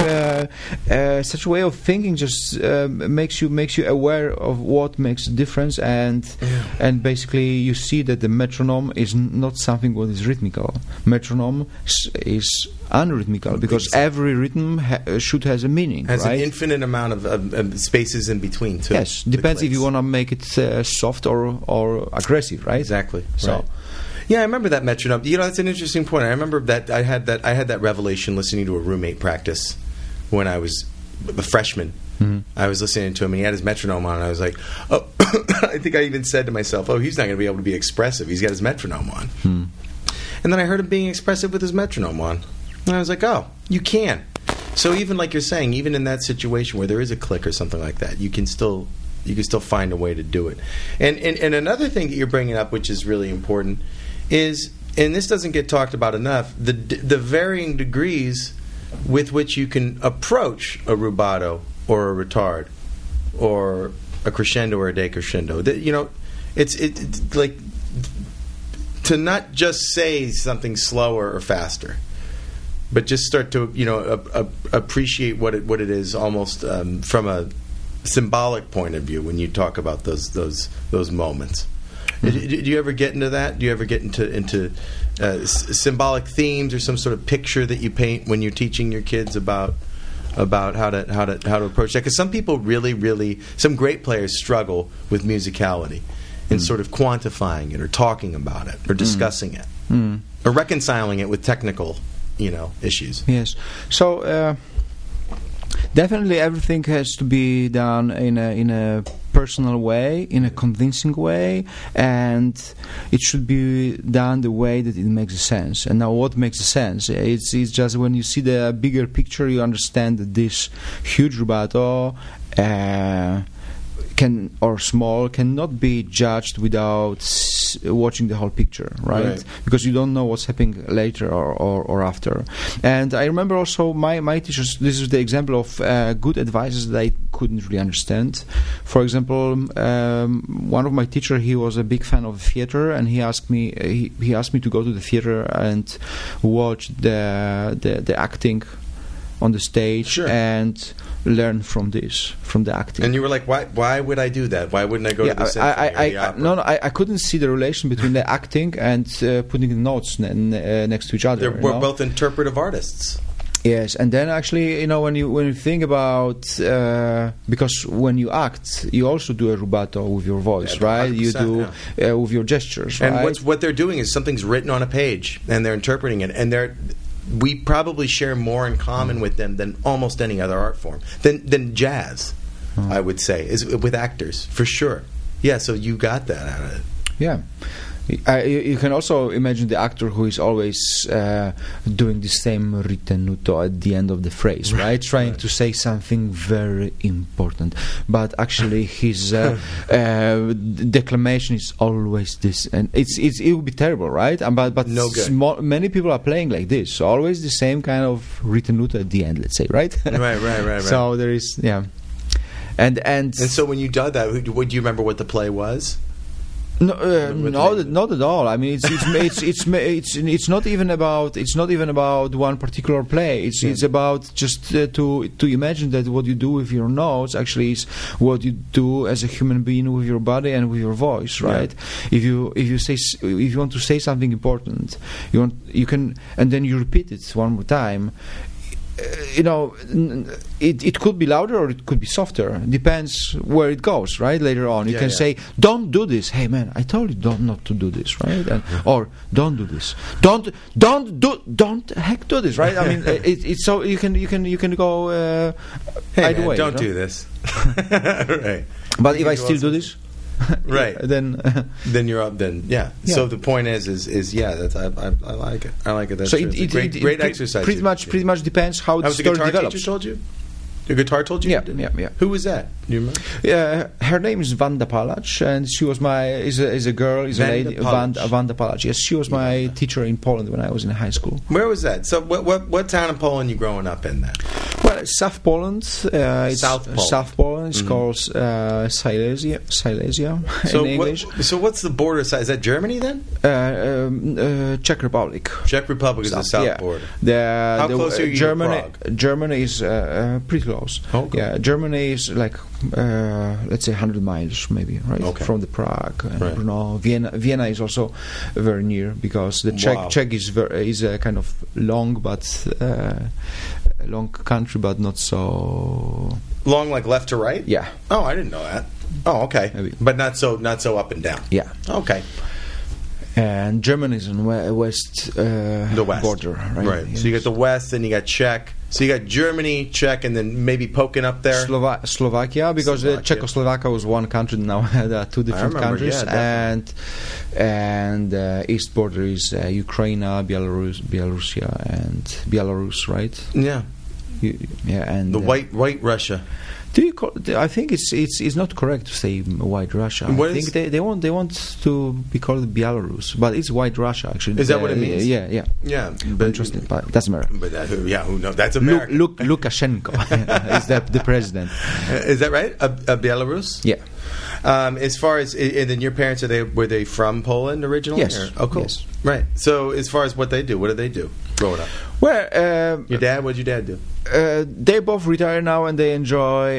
a way of thinking just makes you aware of what makes a difference, and basically you see that the metronome is not something what is rhythmical. Metronome is unrhythmical, because every rhythm should has a meaning.
Has
right?
an infinite amount of spaces in between too.
Yes, depends if you want to make it soft or aggressive, right?
Exactly.
So.
Right. Yeah, I remember that metronome. You know, that's an interesting point. I remember that I had that revelation listening to a roommate practice when I was a freshman. I was listening to him, and he had his metronome on, and I was like, oh, I think I even said to myself, oh, he's not going to be able to be expressive. He's got his metronome on. And then I heard him being expressive with his metronome on. And I was like, oh, you can. So even like you're saying, even in that situation where there is a click or something like that, you can still find a way to do it. And another thing that you're bringing up, which is really important, is, and this doesn't get talked about enough, the varying degrees with which you can approach a rubato or a retard or a crescendo or a decrescendo. You know, it's like to not just say something slower or faster, but just start to appreciate what it is almost from a symbolic point of view when you talk about those moments. Do you ever get into that? Do you ever get into symbolic themes or some sort of picture that you paint when you're teaching your kids about how to approach that? Because some people really, some great players struggle with musicality and sort of quantifying it or talking about it or discussing it or reconciling it with technical, issues.
Yes. So definitely everything has to be done in a personal way, in a convincing way, and it should be done the way that it makes sense. And now what makes sense? It's just when you see the bigger picture, you understand that this huge rubato cannot be judged without watching the whole picture, right? Because you don't know what's happening later or after. And I remember also my teachers, this is the example of good advices that I couldn't really understand. For example, one of my teachers, he was a big fan of theater, and he asked me to go to the theater and watch the acting on the stage and learn from the acting.
And you were like, why would I do that? Why wouldn't I go to the symphony or the opera?
I couldn't see the relation between the acting and putting the notes next to each other.
We're both interpretive artists.
Yes, and then actually, when you think about because when you act, you also do a rubato with your voice, right? You do with your gestures, right?
And what they're doing is something's written on a page, and they're interpreting it, and we probably share more in common with them than almost any other art form. Than jazz, I would say, is with actors, for sure. Yeah, so you got that out of it.
Yeah. You can also imagine the actor who is always doing the same ritenuto at the end of the phrase, right? Trying to say something very important, but actually his declamation is always this, and it would be terrible, right? But
no good.
Many people are playing like this, so always the same kind of ritenuto at the end, let's say, right?
Right.
So there is, and
so when you did that, do you remember what the play was?
No, not at all. I mean, it's not even about one particular play. It's about just to imagine that what you do with your nose actually is what you do as a human being with your body and with your voice, right? Yeah. If you want to say something important, you can, and then you repeat it one more time. It could be louder or it could be softer. Depends where it goes, right? Later on, you can say, "Don't do this." Hey, man, I told you not to do this, right? Or don't do this. Don't heck do this, right? I mean, it's so you can go
hey,
either
man,
way.
Don't do this, right?
But if I still do this.
Right,
then
you're up. Then So the point is that's I like it. I like it. That's
so
true. Great exercise.
Pretty much depends how the story develops.
Teacher told you? Your guitar told you?
Yeah.
Who was that? Do you remember?
Her name is Wanda Palacz, and she was is a girl, is a lady. Wanda Palacz. Yes, she was my teacher in Poland when I was in high school.
Where was that? So what town in Poland you growing up in then?
Well, South Poland. South Poland. It's called Silesia in English.
So what's the border side? Is that Germany then?
Czech Republic.
Czech Republic is the south border.
How
close are you to Prague?
Germany is pretty close.
Okay.
Yeah, Germany is like let's say 100 miles maybe, right? From the Prague and Brno. Vienna is also very near because the Czech is a kind of long country, but not so
long, like left to right.
Yeah.
Oh, I didn't know that. Oh, okay.
Maybe.
But not so up and down.
Yeah.
Okay.
And Germany is on the west border, right?
Right. Yes. So you got the west, and you got Czech. So you got Germany, Czech, and then maybe poking up there
Slovakia, because Czechoslovakia was one country. Now there are two different countries, and east border is Ukraine, Belarus, right?
Yeah.
And
the white Russia.
Do you call? I think it's not correct to say White Russia. I think they want to be called Belarus, but it's White Russia actually.
Is that what it means?
Yeah.
But
interesting, but that's America.
But who knows? That's America.
Lukashenko is the president.
Is that right? Belarus?
Yeah.
As far as and then your parents were they from Poland originally?
Yes.
Oh, cool.
Yes.
Right. So as far as what they do, what did they do growing up?
Well,
your dad. What did your dad do?
They both retire now, and they enjoy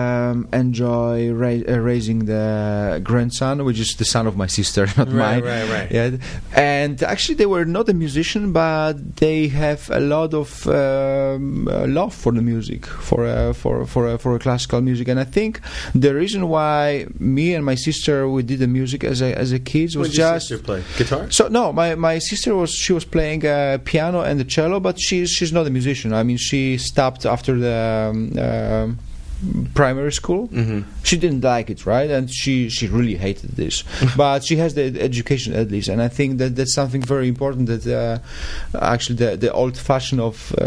raising the grandson, which is the son of my sister, not mine.
Right.
Yeah, and actually they were not a musician, but they have a lot of love for the music, for classical music. And I think the reason why me and my sister we did the music as a kids was
what did your
just
sister play guitar.
So no, my sister was playing piano and the cello, but she's not a musician. I mean, she stopped after the primary school.
Mm-hmm.
She didn't like it, right? And she really hated this. But she has the education at least, and I think that's something very important. That actually the old fashioned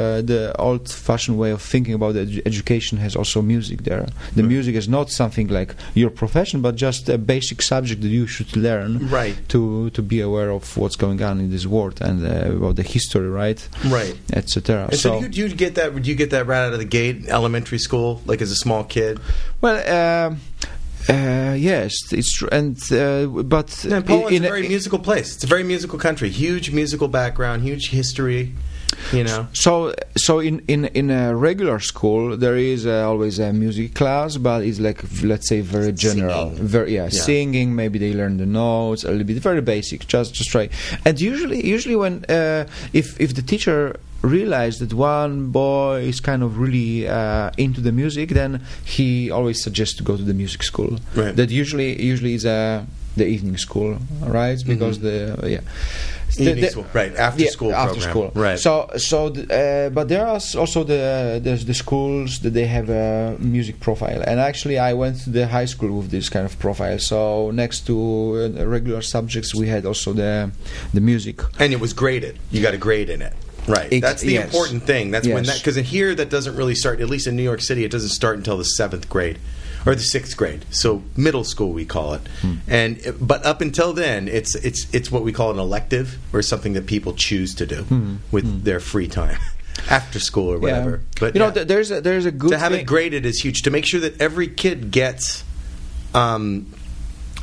way of thinking about education has also music there. The music is not something like your profession, but just a basic subject that you should learn,
right?
To be aware of what's going on in this world and about the history, right?
Right,
etc.
So do you get that? Would you get that right out of the gate, elementary school, like as a small kid?
Well, yes, it's true. And but
Poland's a very musical place. It's a very musical country. Huge musical background, huge history. You know.
So in a regular school there is always a music class, but it's like, let's say, very general, singing. Maybe they learn the notes a little bit, very basic, just try. And usually when if the teacher realized that one boy is kind of really into the music, then he always suggests to go to the music school.
Right.
That usually is the evening school, right? Because
evening school, right? After school program, right?
But there are also the schools that they have a music profile, and actually I went to the high school with this kind of profile. So next to regular subjects, we had also the music,
and it was graded. You got a grade in it. Right, that's the important thing. That's when that, because here that doesn't really start. At least in New York City, it doesn't start until the 7th grade or the 6th grade. So middle school, we call it. But up until then, it's what we call an elective, or something that people choose to do with their free time after school or whatever. But
there's a good
to have it graded is huge, to make sure that every kid gets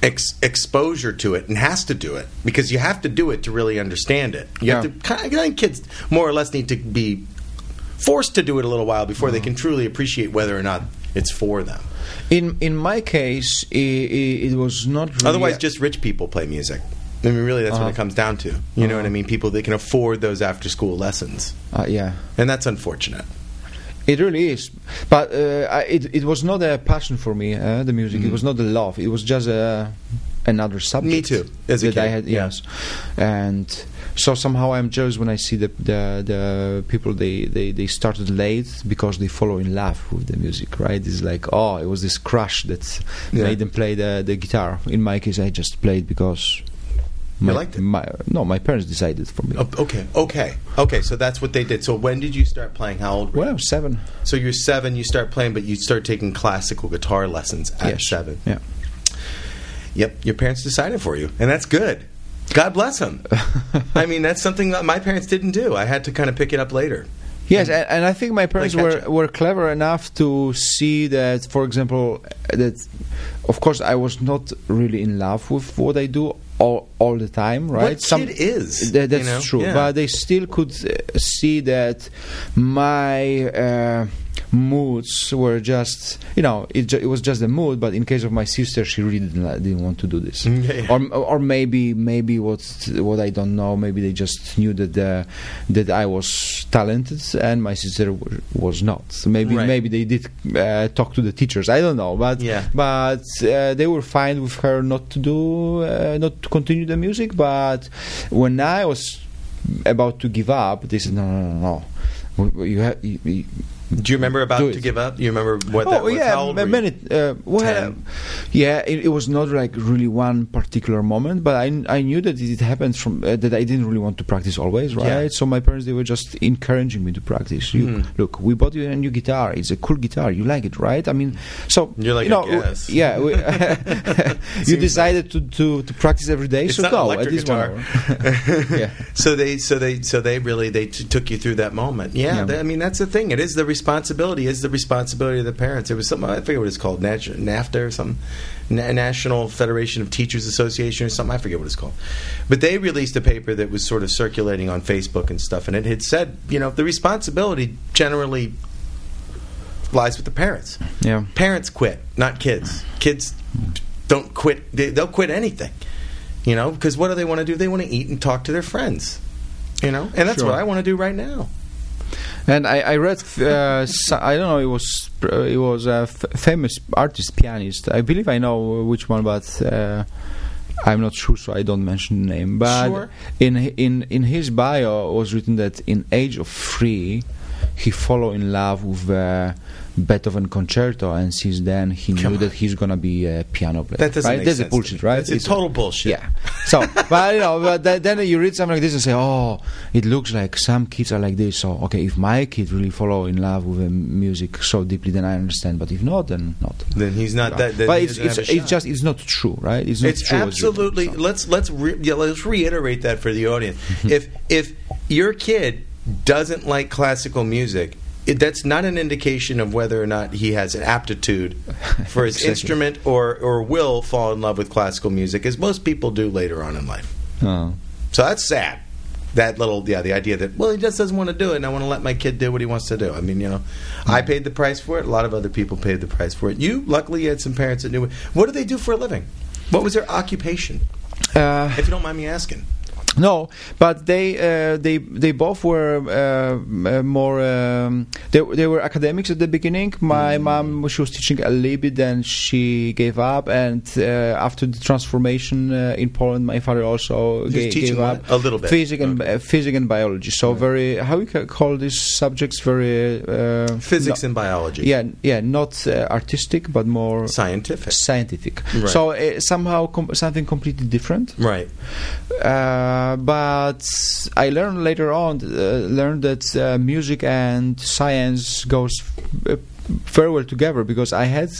exposure to it and has to do it because you have to do it to really understand it. You have to. I think kids more or less need to be forced to do it a little while before they can truly appreciate whether or not it's for them.
In my case, it was not really...
Otherwise, just rich people play music. I mean, really, that's what it comes down to. You know what I mean? People that can afford those after-school lessons.
Yeah.
And that's unfortunate.
It really is. But it was not a passion for me, the music. It was not a love. It was just another subject.
Me too, as a kid.
I had, yes. And so somehow I'm jealous when I see the people, they started late because they fall in love with the music, right? It's like, it was this crush that made them play the guitar. In my case, I just played because...
You liked it?
My parents decided for me.
Okay, so that's what they did. So when did you start playing? How old were you?
Well, 7.
So you're 7, you start playing, but you start taking classical guitar lessons at 7.
Yeah.
Yep, your parents decided for you, and that's good. God bless them. I mean, that's something that my parents didn't do. I had to kind of pick it up later.
Yes, and I think my parents were clever enough to see that, for example, that of course I was not really in love with what I do all the time, right?
What kid is?
That's true, but they still could see that my moods were just, it was just a mood. But in case of my sister, she really didn't want to do this, or maybe what I don't know. Maybe they just knew that I was talented and my sister was not. Maybe they did talk to the teachers. I don't know, but they were fine with her not to continue the music. But when I was about to give up, they said no.
Do you remember about to give up? Do you remember what that was? How old were you?
It was not like really one particular moment, but I knew that it happened from that I didn't really want to practice always, right?
Yeah.
So my parents, they were just encouraging me to practice. Look, we bought you a new guitar. It's a cool guitar. You like it, right? I mean, so
you're like, yes.
Yeah. You decided to practice every day,
it's
so
not
go
an
at least 1 hour.
Yeah. So they really took you through that moment. Yeah. I mean, that's the thing. It is the responsibility of the parents. There was something, I forget what it's called, NAFTA or something, National Federation of Teachers Association or something, I forget what it's called. But they released a paper that was sort of circulating on Facebook and stuff, and it had said, the responsibility generally lies with the parents.
Yeah. Parents
quit, not kids. Kids don't quit. They'll quit anything, because what do they want to do? They want to eat and talk to their friends, and that's what I want to do right now.
And I read, I don't know, it was a famous artist, pianist. I believe I know which one, but I'm not sure, so I don't mention the name. But in his bio was written that in age of 3, he fell in love with Beethoven concerto, and since then he knew that he's gonna be a piano player.
That doesn't make sense.
That's a bullshit, right?
It's total bullshit.
Yeah. So, but then you read something like this and say, it looks like some kids are like this. So, okay, if my kid really fall in love with music so deeply, then I understand. But if not, then not.
Then he's not that. Then
but it's not true, right? It's not true.
Absolutely. Let's reiterate that for the audience. If your kid doesn't like classical music, that's not an indication of whether or not he has an aptitude for his instrument or will fall in love with classical music, as most people do later on in life.
Oh.
So that's sad. That little, the idea that, he just doesn't want to do it, and I want to let my kid do what he wants to do. I mean, I paid the price for it. A lot of other people paid the price for it. You, luckily, had some parents that knew it. What do they do for a living? What was their occupation? If you don't mind me asking.
No, but they both were more. They were academics at the beginning. My mom, she was teaching a little bit, then she gave up, and after the transformation in Poland, my father also gave up
a little bit.
Physics and biology. So very, how we call these subjects? Very
physics and biology.
Yeah, not artistic, but more
scientific.
Right. So somehow something completely different.
Right.
But I learned later on that music and science goes very well together, because I had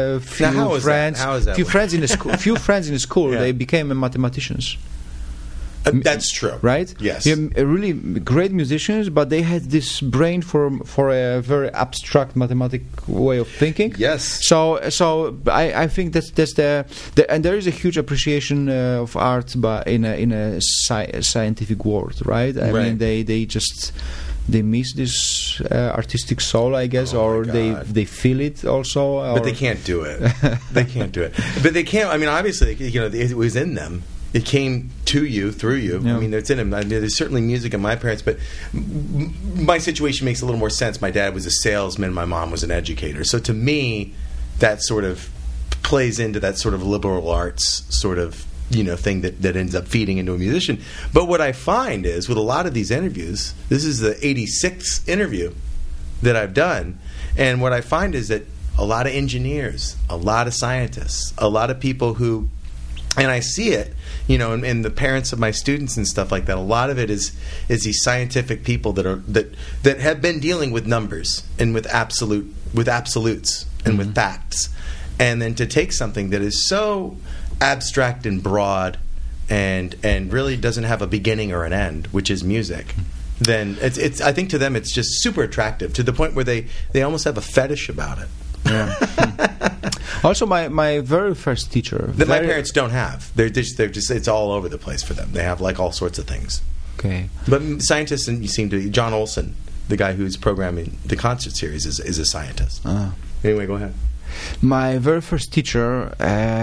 few friends in the school. They became mathematicians.
That's true.
Right?
Yes.
Really great musicians, but they had this brain for a very abstract mathematic way of thinking.
Yes.
So I think that's the and there is a huge appreciation of art, but in a scientific world, right? I mean, they just. They miss this artistic soul, I guess, or they feel it also.
But they can't do it. They can't do it. But they can't. I mean, obviously, it was in them. It came to you through you. Yeah. I mean, it's in them. I mean, there's certainly music in my parents, but my situation makes a little more sense. My dad was a salesman. My mom was an educator. So to me, that sort of plays into that sort of liberal arts sort of thing that ends up feeding into a musician. But what I find is with a lot of these interviews, this is the 86th interview that I've done, and what I find is that a lot of engineers, a lot of scientists, a lot of people who, and I see it, in the parents of my students and stuff like that. A lot of it is these scientific people that have been dealing with numbers and with absolutes and with facts, and then to take something that is so abstract and broad and really doesn't have a beginning or an end, which is music, then it's I think to them it's just super attractive to the point where they almost have a fetish about it.
Yeah. Also, my very first teacher
that my parents don't have. They're just it's all over the place for them. They have like all sorts of things.
Okay.
But scientists, and you seem to John Olson, the guy who's programming the concert series, is a scientist. Anyway, go ahead.
My very first teacher,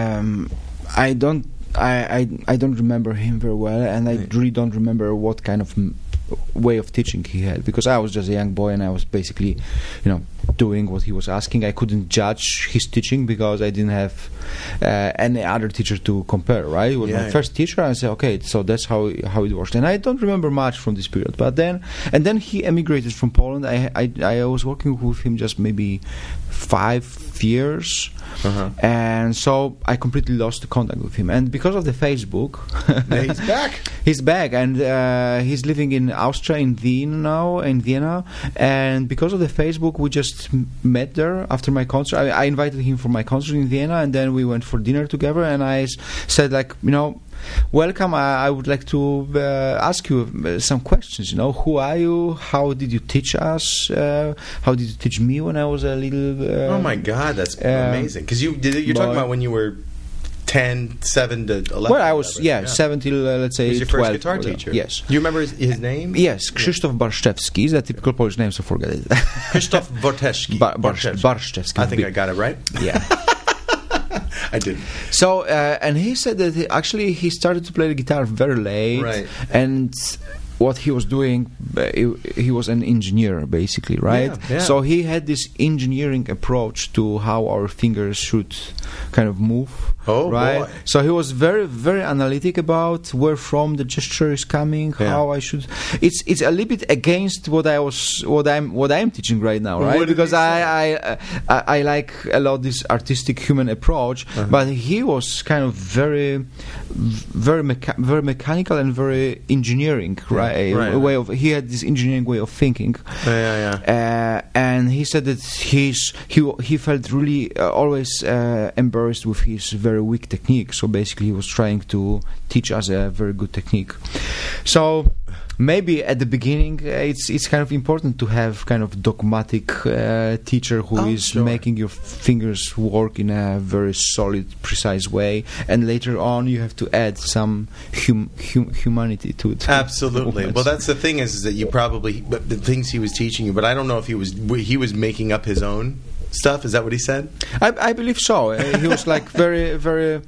I don't remember him very well, and I really don't remember what kind of way of teaching he had, because I was just a young boy and I was basically, doing what he was asking. I couldn't judge his teaching because I didn't have any other teacher to compare. Right? It was my first teacher. I said, okay, so that's how it works. And I don't remember much from this period. But then he emigrated from Poland. I was working with him just maybe 5 years. And so I completely lost the contact with him. And because of the Facebook,
he's back.
He's back, and he's living in Austria, in Vienna. And because of the Facebook, we just met there after my concert. I invited him for my concert in Vienna, and then we went for dinner together. And I said, welcome. I would like to ask you some questions. Who are you? How did you teach us? How did you teach me when I was a little?
Oh my God, that's amazing! Because you're talking about when you were 7 to 11.
Well, I was 7 till let's say 12.
He was your first guitar teacher.
Yes.
Do you remember his name?
Yes, Krzysztof Barszczewski. Is a typical Polish name, so forget it.
Krzysztof Barszczewski.
Barszczewski.
I think I got it right.
Yeah.
I did.
So, and he said that he started to play the guitar very late.
Right.
And what he was doing, he was an engineer, basically, right?
Yeah.
So he had this engineering approach to how our fingers should kind of move.
Oh,
right?
boy.
So he was very, very analytic about where from the gesture is coming, how I should. It's a little bit against what I'm teaching right now, right? Because I like a lot this artistic human approach, but he was kind of very, very mechanical and very engineering, right? Way of he had this engineering way of thinking. And he said that he felt really always embarrassed with his very weak technique. So basically, he was trying to teach us a very good technique. So maybe at the beginning, it's kind of important to have kind of dogmatic teacher who is making your fingers work in a very solid, precise way, and later on you have to add some humanity to it.
Absolutely. Well, that's the thing is that you probably the things he was teaching you, but I don't know if he was making up his own stuff. Is that what he said?
I believe so. He was like very, very.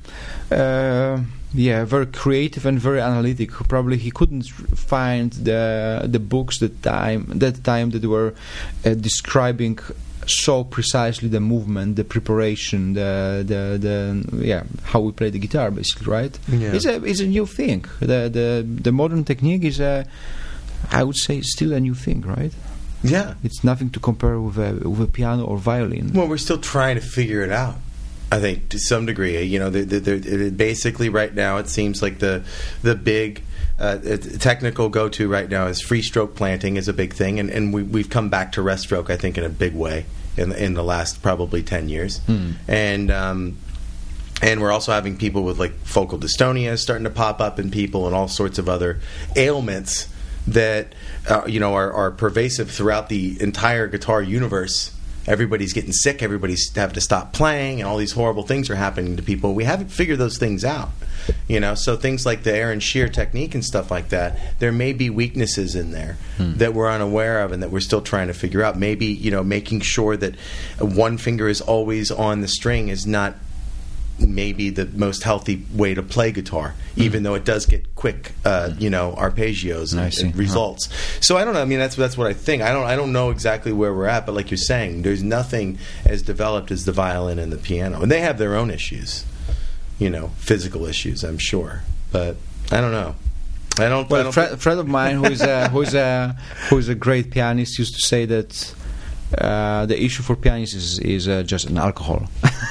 Very creative and very analytic. Probably he couldn't find the books that time that were describing so precisely the movement, the preparation, the how we play the guitar, basically, right?
Yeah.
It's a new thing. The modern technique is I would say still a new thing, right?
Yeah,
it's nothing to compare with a piano or violin.
Well, we're still trying to figure it out. I think to some degree, basically right now it seems like the big technical go-to right now is free stroke planting is a big thing, and we've come back to rest stroke, I think, in a big way in the last probably 10 years. And And we're also having people with like focal dystonia starting to pop up in people, and all sorts of other ailments that are pervasive throughout the entire guitar universe. Everybody's getting sick. Everybody's having to stop playing, and all these horrible things are happening to people. We haven't figured those things out, So things like the Aaron Shear technique and stuff like that, there may be weaknesses in there that we're unaware of and that we're still trying to figure out. Maybe making sure that one finger is always on the string is not maybe the most healthy way to play guitar, even though it does get quick, arpeggios and results. So I don't know. I mean, that's what I think. I don't know exactly where we're at, but like you're saying, there's nothing as developed as the violin and the piano, and they have their own issues, physical issues, I'm sure. But I don't know.
A friend of mine who's a great pianist used to say that the issue for pianists is just an alcohol.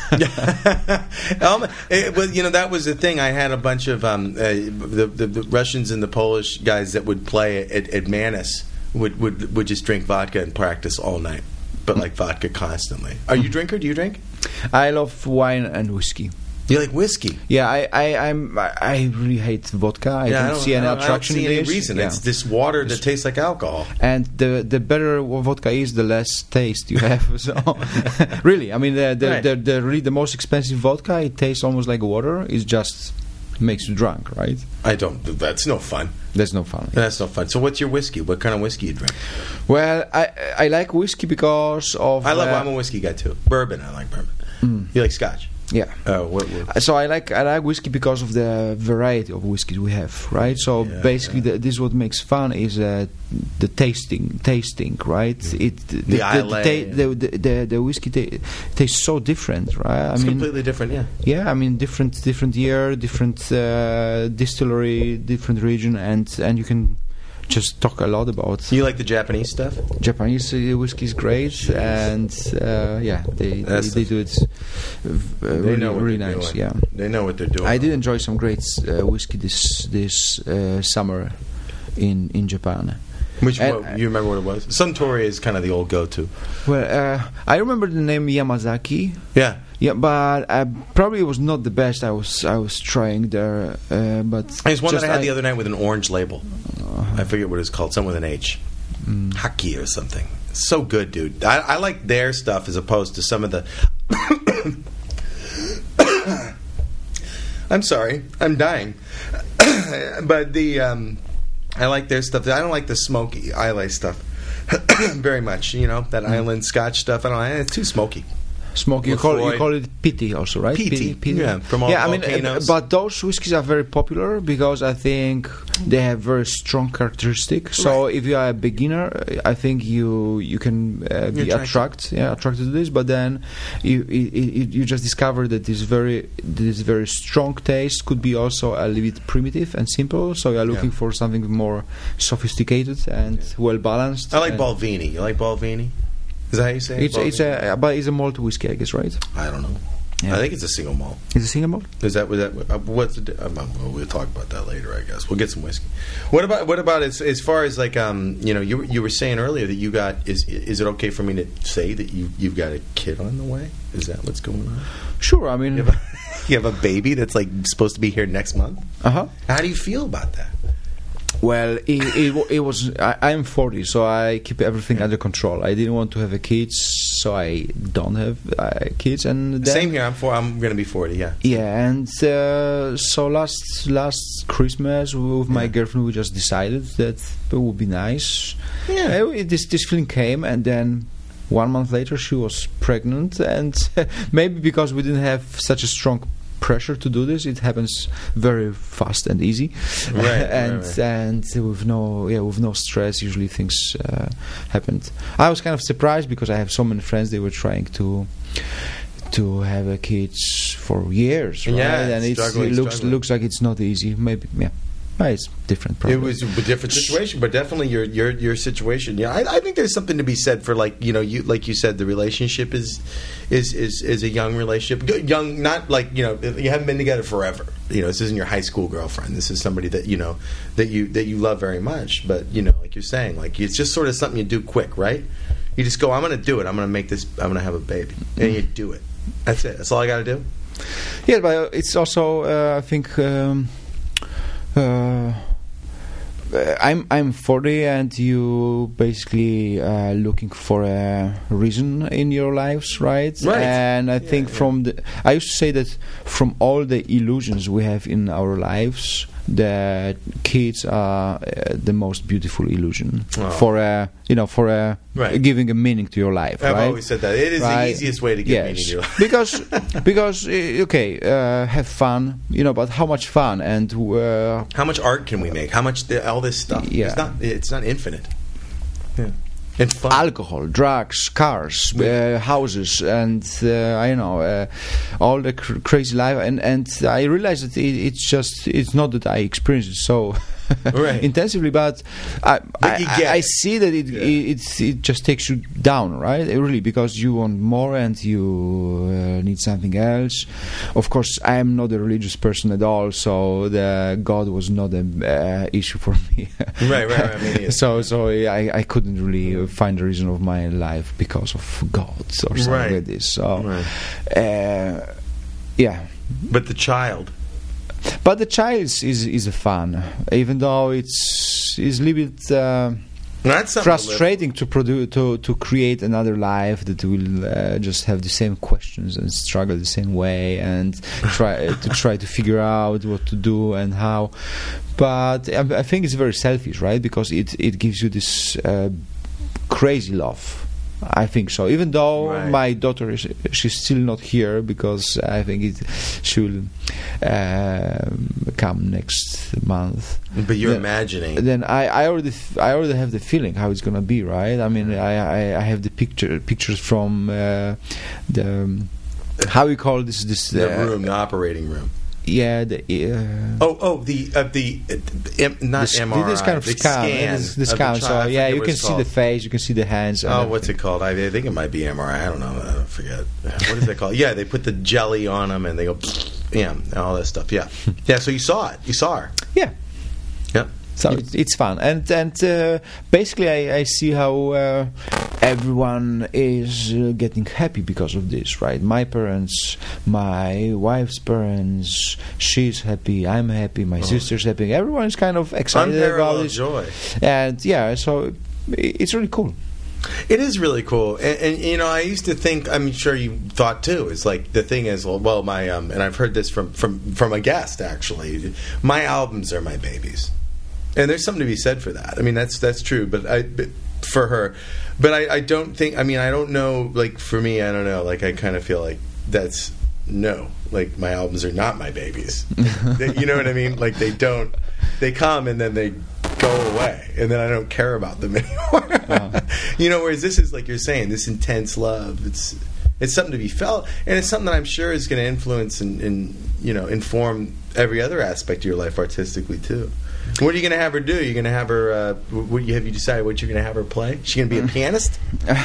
That was the thing. I had a bunch of the Russians and the Polish guys that would play at Manus would just drink vodka and practice all night, but like vodka constantly. Are you a drinker? Do you drink?
I love wine and whiskey.
You like whiskey?
Yeah, I really hate vodka. I don't see any attraction in this.
Reason. Yeah. It's this water that tastes like alcohol.
And the better vodka is, the less taste you have. So, really, I mean, the most expensive vodka, it tastes almost like water. It just makes you drunk, right?
That's no fun.
That's no fun.
That's no fun. So, what's your whiskey? What kind of whiskey you drink?
Well, I like whiskey because of.
I'm a whiskey guy too. Bourbon. I like bourbon. You like Scotch?
Yeah. So I like whiskey because of the variety of whiskeys we have, right? So basically, this is what makes fun is the tasting, right? The whiskey tastes so different, right?
It's completely different, yeah.
Yeah, I mean different year, different distillery, different region, and you can just talk a lot about.
You like the Japanese stuff?
Japanese whiskey is great, and they do it really nice.
Doing.
Yeah,
they know what they're doing.
I did enjoy some great whiskey this summer in Japan.
Which you remember what it was? Suntory is kind of the old go-to.
Well, I remember the name Yamazaki.
Yeah.
Yeah, but probably it was not the best I was trying there. But
there's one that I had the other night with an orange label. I forget what it's called. Something with an H. Haki or something. It's so good, dude. I like their stuff as opposed to some of the. I'm sorry, I'm dying. But I like their stuff. I don't like the smoky Islay stuff very much. That island Scotch stuff. It's too smoky.
Smoky. You call it peaty also, right?
Peaty. Yeah, from all volcanoes.
But those whiskies are very popular because I think they have very strong characteristics. So if you are a beginner, I think you can be attracted to this. But then you just discover that this very strong taste could be also a little bit primitive and simple. So you are looking for something more sophisticated and well balanced.
I like Balvenie. You like Balvenie? Is that how you say it?
But it's a malt whiskey, I guess, right?
I don't know. Yeah. I think it's a single malt.
It's a single malt?
Is that what's the? We'll talk about that later, I guess. We'll get some whiskey. What about as far as like you were saying earlier that you got is it okay for me to say that you've got a kid on the way? Is that what's going on?
Sure. I mean,
you have a baby that's like supposed to be here next month.
Uh-huh.
How do you feel about that?
Well, it was. I'm 40, so I keep everything under control. I didn't want to have a kids, so I don't have kids. And then,
same here. I'm going to be 40. Yeah.
Yeah, and so last Christmas with my girlfriend, we just decided that it would be nice. Yeah. This feeling came, and then 1 month later, she was pregnant, and maybe because we didn't have such a strong pressure to do this, it happens very fast and easy, and with no stress. Usually things happened. I was kind of surprised because I have so many friends. They were trying to have a kids for years, right? And it looks like it's not easy. Maybe it's different. Probably.
It was a different situation, but definitely your situation. Yeah, I think there's something to be said for like you said, the relationship is a young relationship. Young, not like you haven't been together forever. This isn't your high school girlfriend. This is somebody that that you love very much. But like you're saying, like it's just sort of something you do quick, right? You just go, I'm going to do it. I'm going to make this. I'm going to have a baby, and you do it. That's it. That's all I got to do.
Yeah, but it's also I think. I'm 40, and you basically looking for a reason in your lives, right?
Right.
And I think I used to say that from all the illusions we have in our lives, the kids are the most beautiful illusion for
Right.
giving a meaning to your life.
I've
right?
always said that it is the easiest way to give meaning to your life.
because have fun, but how much fun and
how much art can we make? How much all this stuff?
Yeah.
It's not infinite. Yeah. And fun.
Alcohol, drugs, cars, houses, and all the crazy life. And I realized that it's not that I experienced it so
right.
intensively, but I see that it just takes you down, right? Really, because you want more and you need something else. Of course, I am not a religious person at all, so the God was not an issue for me.
Right. I mean,
so I couldn't really find the reason of my life because of God or something like this. So, yeah.
But the child.
But the child is a fun, even though it's a little bit frustrating to create another life that will just have the same questions and struggle the same way and try to figure out what to do and how. But I think it's very selfish, right? Because it gives you this crazy love. I think so. Even though my daughter she's still not here, because I think she will come next month.
But you're imagining.
Then I already have the feeling how it's gonna be, right? I mean, I have the pictures from the how we call this
the room, the operating room.
Yeah,
not MRI.
This kind of scan. The scan. So yeah, you can see the face, you can see the hands.
What's it called? I think it might be MRI. I don't know. I forget. What is that called? Yeah, they put the jelly on them and they go, all that stuff. Yeah. So you saw it. You saw her.
Yeah.
Yep.
So it's fun, and basically I see how everyone is getting happy because of this, right? My parents, my wife's parents, she's happy, I'm happy, my sister's happy. Everyone's kind of excited about this.
Joy.
And so it's really cool.
It is really cool, and I used to think. I'm sure you thought too. It's like the thing is, well, my and I've heard this from a guest actually. My albums are my babies. And there's something to be said for that. I mean, that's true. But for her, but I don't think. I mean, I don't know. Like for me, I don't know. Like I kind of feel like that's no. Like my albums are not my babies. You know what I mean? Like they don't. They come and then they go away, and then I don't care about them anymore. Whereas this is like you're saying, this intense love. It's something to be felt, and it's something that I'm sure is going to influence and inform every other aspect of your life artistically too. What are you going to have her do? You're going to have her. Have you decided what you're going to have her play? Is she going to be a pianist?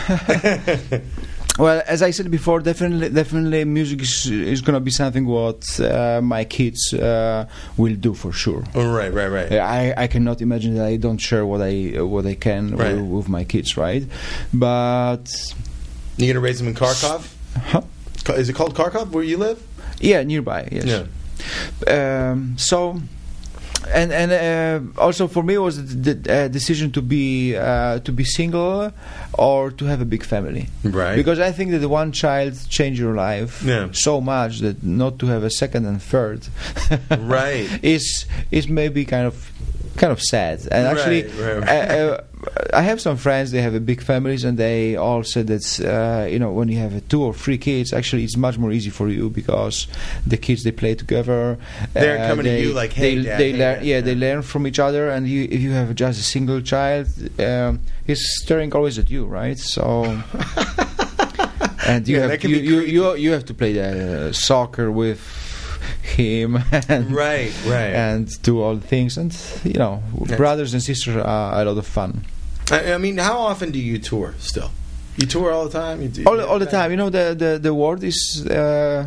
Well, as I said before, definitely, music is going to be something what my kids will do for sure.
Oh, right.
I cannot imagine that I don't share what I can with my kids, right? But
you're going to raise them in Kharkov?
Huh?
Is it called Kharkov where you live?
Yeah, nearby. Yes.
Yeah.
And also for me it was the decision to be single or to have a big family,
right?
Because I think that the one child changed your life so much that not to have a second and third,
right,
is maybe kind of sad. And actually, I have some friends. They have a big families, and they all said that when you have 2 or 3 kids, actually it's much more easy for you because the kids they play together.
They're coming to you like, hey, Dad,
they learn. They learn from each other. And if you have just a single child, he's staring always at you, right? So. And you have to play the soccer with him and
right
and do all the things, and brothers and sisters are a lot of fun.
I mean, how often do you tour still? You tour all the time?
All the time. The world is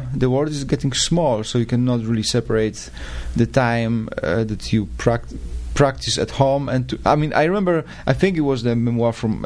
getting small, so you cannot really separate the time that you practice. practice at home. And I remember, I think it was the memoir from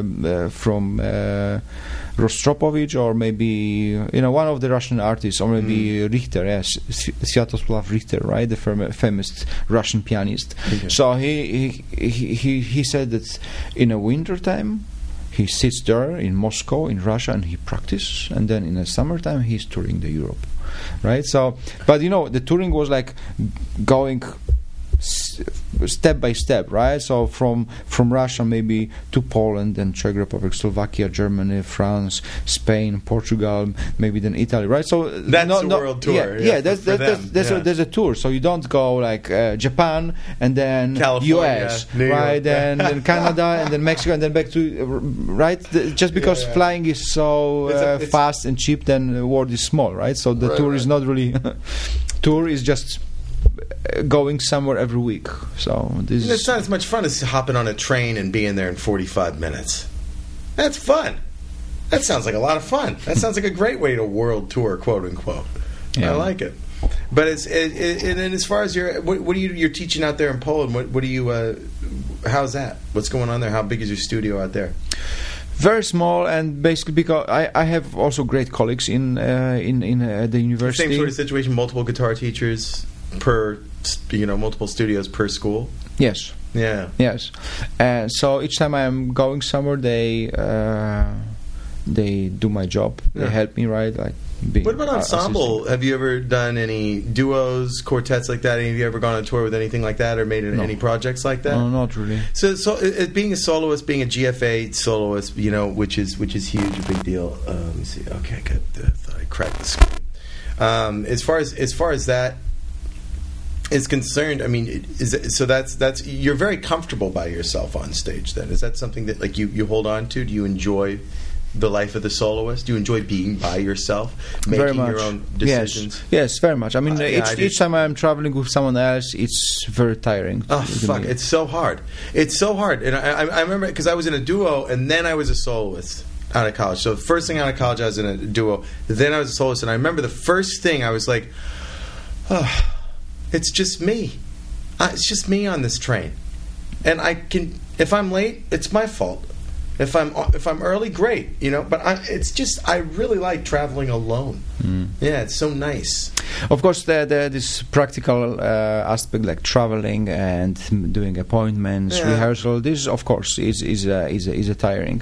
Rostropovich, or maybe one of the Russian artists, or maybe Richter, yes, Sviatoslav Richter, right, the famous Russian pianist. Okay. So he said that in a winter time he sits there in Moscow, in Russia, and he practices, and then in the summertime he's touring the Europe, right? So, but the touring was like going step by step, right? So from Russia maybe to Poland, then Czech Republic, Slovakia, Germany, France, Spain, Portugal, maybe then Italy, right? So
that's a world tour.
There's a tour. So you don't go like Japan and then
California,
US,
New
right?
York.
And then Canada and then Mexico and then back to right. Just because flying is so fast and cheap, then the world is small, right? So the tour is not really tour is just going somewhere every week. So
it's not as much fun as hopping on a train and being there in 45 minutes. That's fun. That sounds like a lot of fun. That sounds like a great way to world tour, quote unquote. I like it. But and as far as what are you're teaching out there in Poland? What do you? How's that? What's going on there? How big is your studio out there?
Very small, and basically because I have also great colleagues in the university.
Same sort of situation. Multiple guitar teachers per multiple studios per school.
Yes.
Yeah.
Yes. And so each time I'm going somewhere, they do my job. They help me, right? Like.
What about ensemble? Have you ever done any duos, quartets like that? Have you ever gone on tour with anything like that, or made any projects like that?
No, not really.
So being a soloist, being a GFA soloist, which is huge, a big deal. Let me see. Okay, good. I thought I cracked the screen. As far as that is concerned, that's you're very comfortable by yourself on stage. Then is that something that like you hold on to? Do you enjoy the life of the soloist? Do you enjoy being by yourself, making your own decisions?
Yes, very much. Each time I'm traveling with someone else, it's very tiring.
Oh, fuck. It's so hard. It's so hard. And I remember because I was in a duo and then I was a soloist out of college. So the first thing out of college I was in a duo, then I was a soloist, and I remember the first thing I was like, oh, it's just me. It's just me on this train. And if I'm late, it's my fault. If I'm early, great, But I really like traveling alone. Yeah, it's so nice.
Of course, this practical aspect, like traveling and doing appointments, rehearsal. This, of course, is a tiring.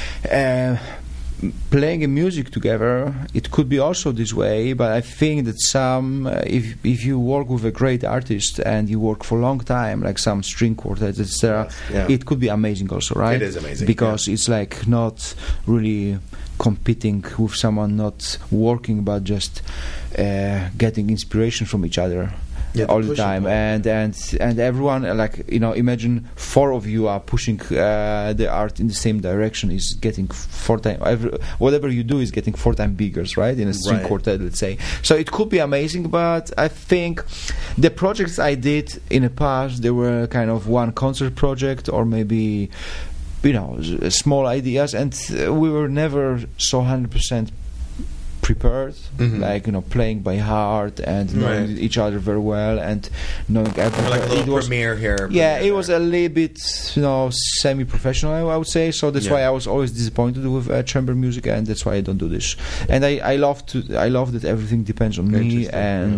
Playing music together, it could be also this way, but I think that if you work with a great artist and you work for a long time, like some string quartets, etc., it could be amazing also, right?
It is amazing.
Because it's like not really competing with someone, not working, but just getting inspiration from each other. All the time, and everyone, imagine 4 of you are pushing the art in the same direction, is getting 4 times. Whatever you do is getting 4 times bigger, right? In a string quartet, let's say. So it could be amazing, but I think the projects I did in the past, they were kind of one concert project, or maybe small ideas, and we were never so 100% prepared, playing by heart and knowing each other very well and knowing everything.
Like a little premiere here.
It was a little bit, semi-professional, I would say. So that's why I was always disappointed with chamber music, and that's why I don't do this. And I love that everything depends on me,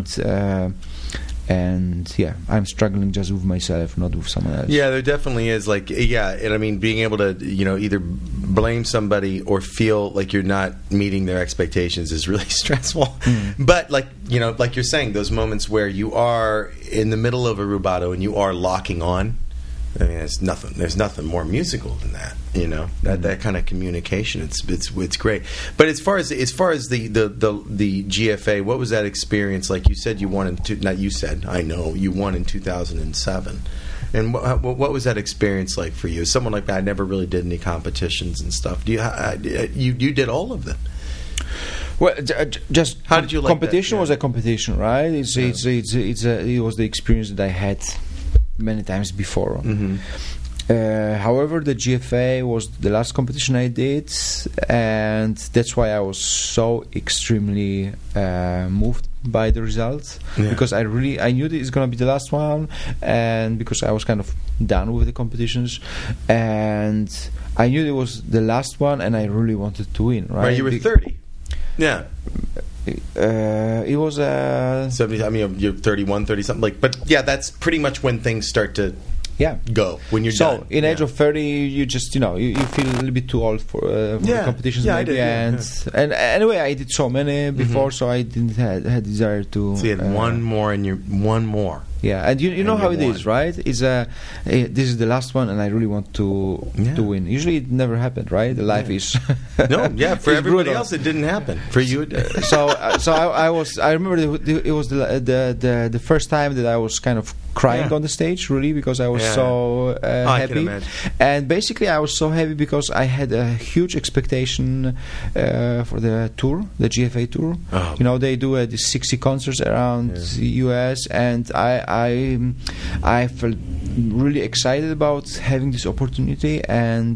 and I'm struggling just with myself, not with someone else.
Yeah, there definitely is. And being able to, either blame somebody or feel like you're not meeting their expectations is really stressful. But like you're saying, those moments where you are in the middle of a rubato and you are locking on, there's nothing more musical than that. That kind of communication. It's great. But as far as the GFA, what was that experience like? You said you won I know you won in 2007. And what was that experience like for you? Someone like that, I never really did any competitions and stuff. You did all of them.
Well, just
how did you like
competition
that?
Was a competition, right? It was the experience that I had many times before. However, the GFA was the last competition I did, and that's why I was so extremely moved by the results because I knew that it's going to be the last one, and because I was kind of done with the competitions, and I knew it was the last one, and I really wanted to win. Right,
you were 30. Yeah.
It was
70. I mean, you're 31, 30 something. But yeah, that's pretty much when things start to go when you're done.
So in age of 30, you just you feel a little bit too old for the competitions.
Yeah,
maybe.
I did.
And anyway, I did so many before, so I didn't had desire to.
So you had one more, and one more.
Yeah, and you know how it is, right? It's this is the last one, and I really want to win. Usually, it never happened, right? The life is
for everybody else, it didn't happen. For you,
so I remember it was the first time that I was kind of crying on the stage, really, because I was so happy.
I can imagine.
And basically, I was so happy because I had a huge expectation for the tour, the GFA tour.
Oh.
They do these 60 concerts around the US, and I felt really excited about having this opportunity, and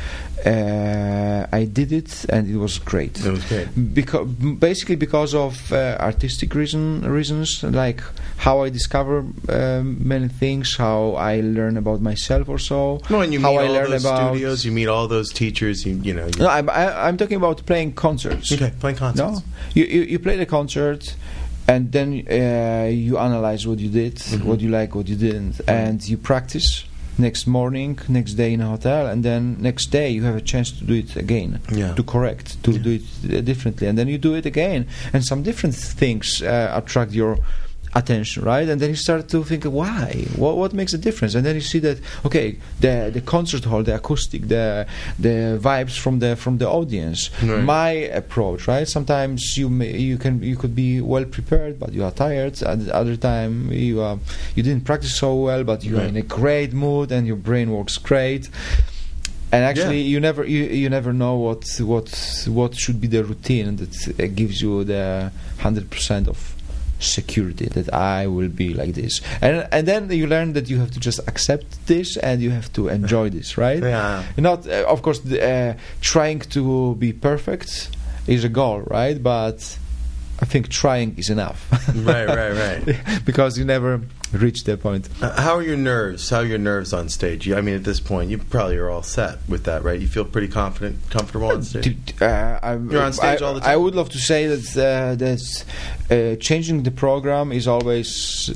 I did it, and it was great.
It was great.
Because of artistic reasons, like how I discover many things, how I learn about myself or so.
No, and you
how
meet
I
all
learn
those
about
studios, you meet all those teachers.
No, I'm talking about playing concerts.
Okay, playing concerts.
No, you play the concert, and then you analyze what you did, what you like, what you didn't, and you practice. Next morning, next day in a hotel, and then next day you have a chance to do it again, to correct, to do it differently, and then you do it again, and some different things attract your attention, right? And then you start to think, why? What makes a difference? And then you see that the concert hall, the acoustic, the vibes from the audience, my approach, right? Sometimes you could be well prepared, but you are tired. At the other time, you didn't practice so well, but you are in a great mood and your brain works great. And actually, you never know what should be the routine that gives you the 100% of security that I will be like this, and then you learn that you have to just accept this and you have to enjoy this, right? Not of course trying to be perfect is a goal, right? But I think trying is enough.
right
because you never reach that point.
How are your nerves? How are your nerves on stage? I mean, at this point, you probably are all set with that, right? You feel pretty comfortable on stage. You're on stage all the time.
I would love to say that changing the program is always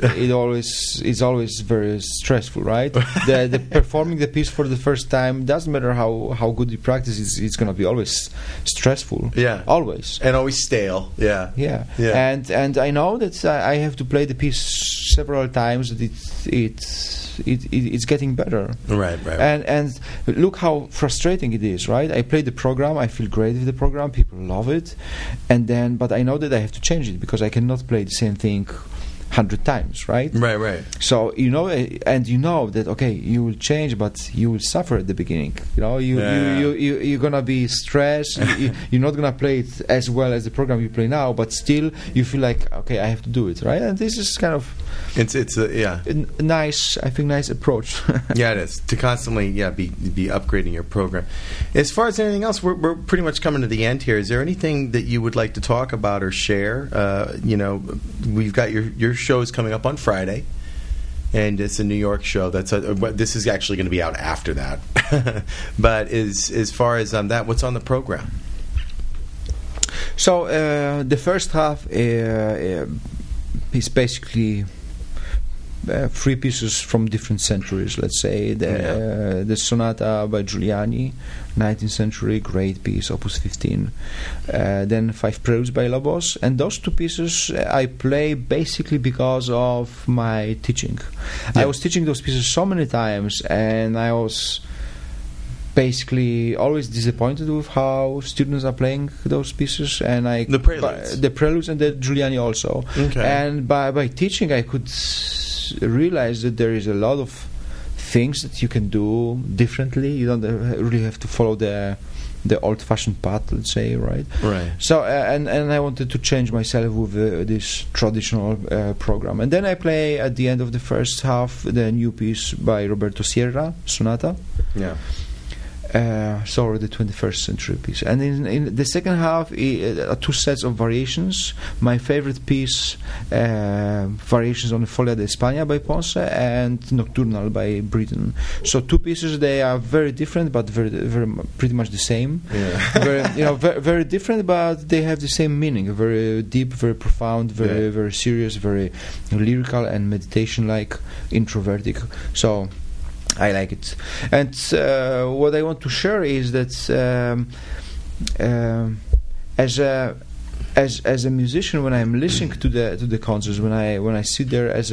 very stressful, right? the performing the piece for the first time doesn't matter how good you practice. It's going to be always stressful.
Yeah,
always,
and always stale. Yeah.
And I know that I have to play the piece several times. That it's getting better.
Right.
And look how frustrating it is, right? I play the program, I feel great with the program, people love it, but I know that I have to change it because I cannot play the same thing 100 times, right?
Right.
So you know that you will change, but you will suffer at the beginning. You're gonna be stressed. You're not gonna play it as well as the program you play now, but still you feel like I have to do it, right? And this is kind of a nice approach.
Yeah, it is to constantly be upgrading your program. As far as anything else, we're pretty much coming to the end here. Is there anything that you would like to talk about or share? We've got your show is coming up on Friday, and it's a New York show. This is actually going to be out after that. But as far as that, what's on the program?
So the first half is basically 3 pieces from different centuries. Let's say the Sonata by Giuliani, 19th century, great piece, Opus 15. Then 5 Preludes by Lobos, and those 2 pieces I play basically because of my teaching. I was teaching those pieces so many times, and I was basically always disappointed with how students are playing those pieces, and
the preludes
and the Giuliani also.
Okay.
And by teaching, I could realize that there is a lot of things that you can do differently. You don't really have to follow the old-fashioned path, let's say, right?
Right.
So and I wanted to change myself with this traditional program. And then I play at the end of the first half the new piece by Roberto Sierra, Sonata.
Yeah.
it's already the 21st century piece. And in the second half, two sets of variations. My favorite piece, variations on the Folia de España by Ponce and Nocturnal by Britten. So two pieces, they are very different, but pretty much the same.
Yeah.
Very different, but they have the same meaning. Very deep, very profound, very serious, very lyrical and meditation-like, introvertic. So I like it. And what I want to share is that as a musician, when I'm listening to the concerts, when I sit there as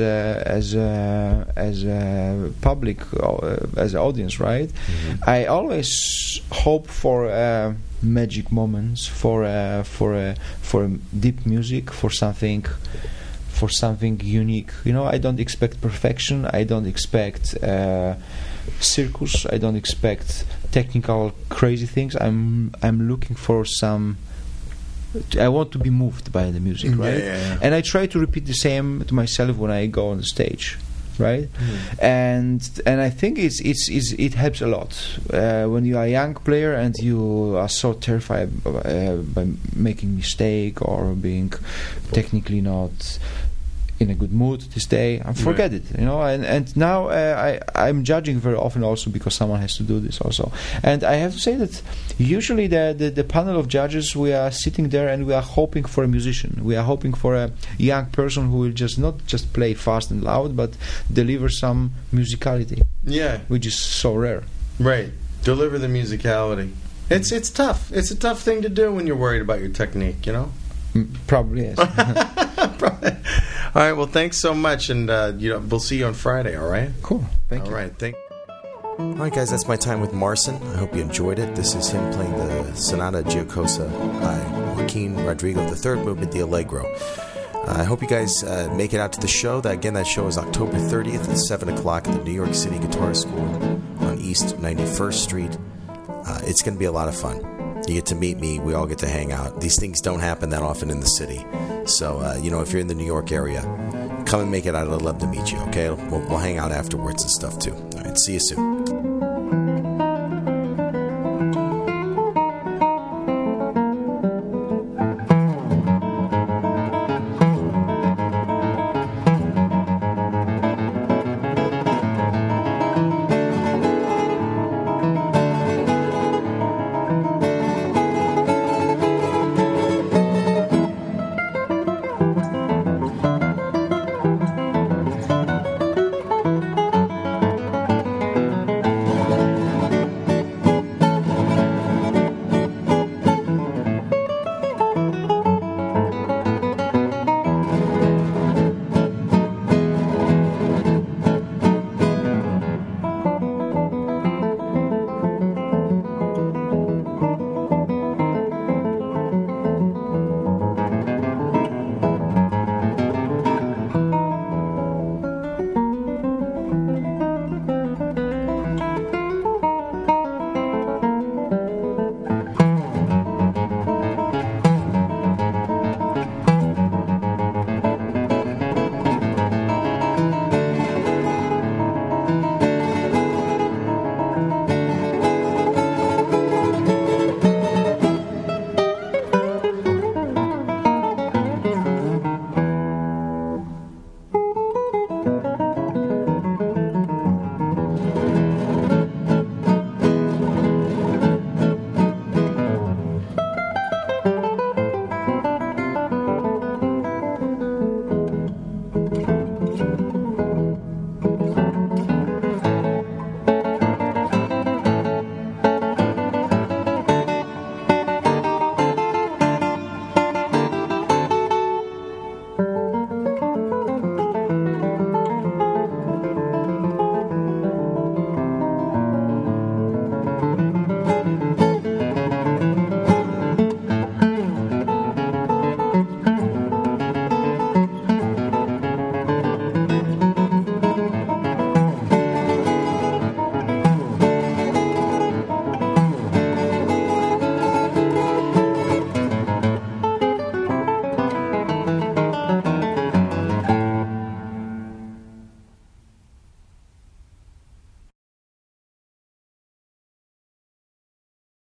a public, as an audience, right? Mm-hmm. I always hope for magic moments, for deep music, for something unique. I don't expect perfection. I don't expect circus. I don't expect technical crazy things. I'm looking for some. I want to be moved by the music, right?
Yeah.
And I try to repeat the same to myself when I go on the stage, right? And I think it helps a lot when you are a young player and you are so terrified by making mistake or being technically not in a good mood this day, and forget it, and now I'm judging very often also because someone has to do this also. And I have to say that usually the panel of judges, we are sitting there and we are hoping for a musician. We are hoping for a young person who will not just play fast and loud, but deliver some musicality.
Yeah,
which is so rare.
Right, deliver the musicality. It's tough. It's a tough thing to do when you're worried about your technique.
Probably yes.
Probably. All right. Well, thanks so much, and we'll see you on Friday. All right.
Cool. Thank you.
All right.
All right, guys. That's my time with Marcin. I hope you enjoyed it. This is him playing the Sonata Giocosa by Joaquin Rodrigo, the third movement, the Allegro. I hope you guys make it out to the show. That show is October 30th at 7 o'clock at the New York City Guitar School on East 91st Street. It's going to be a lot of fun. You get to meet me. We all get to hang out. These things don't happen that often in the city. So, if you're in the New York area, come and make it out. I'd love to meet you, okay? We'll hang out afterwards and stuff, too. All right, see you soon.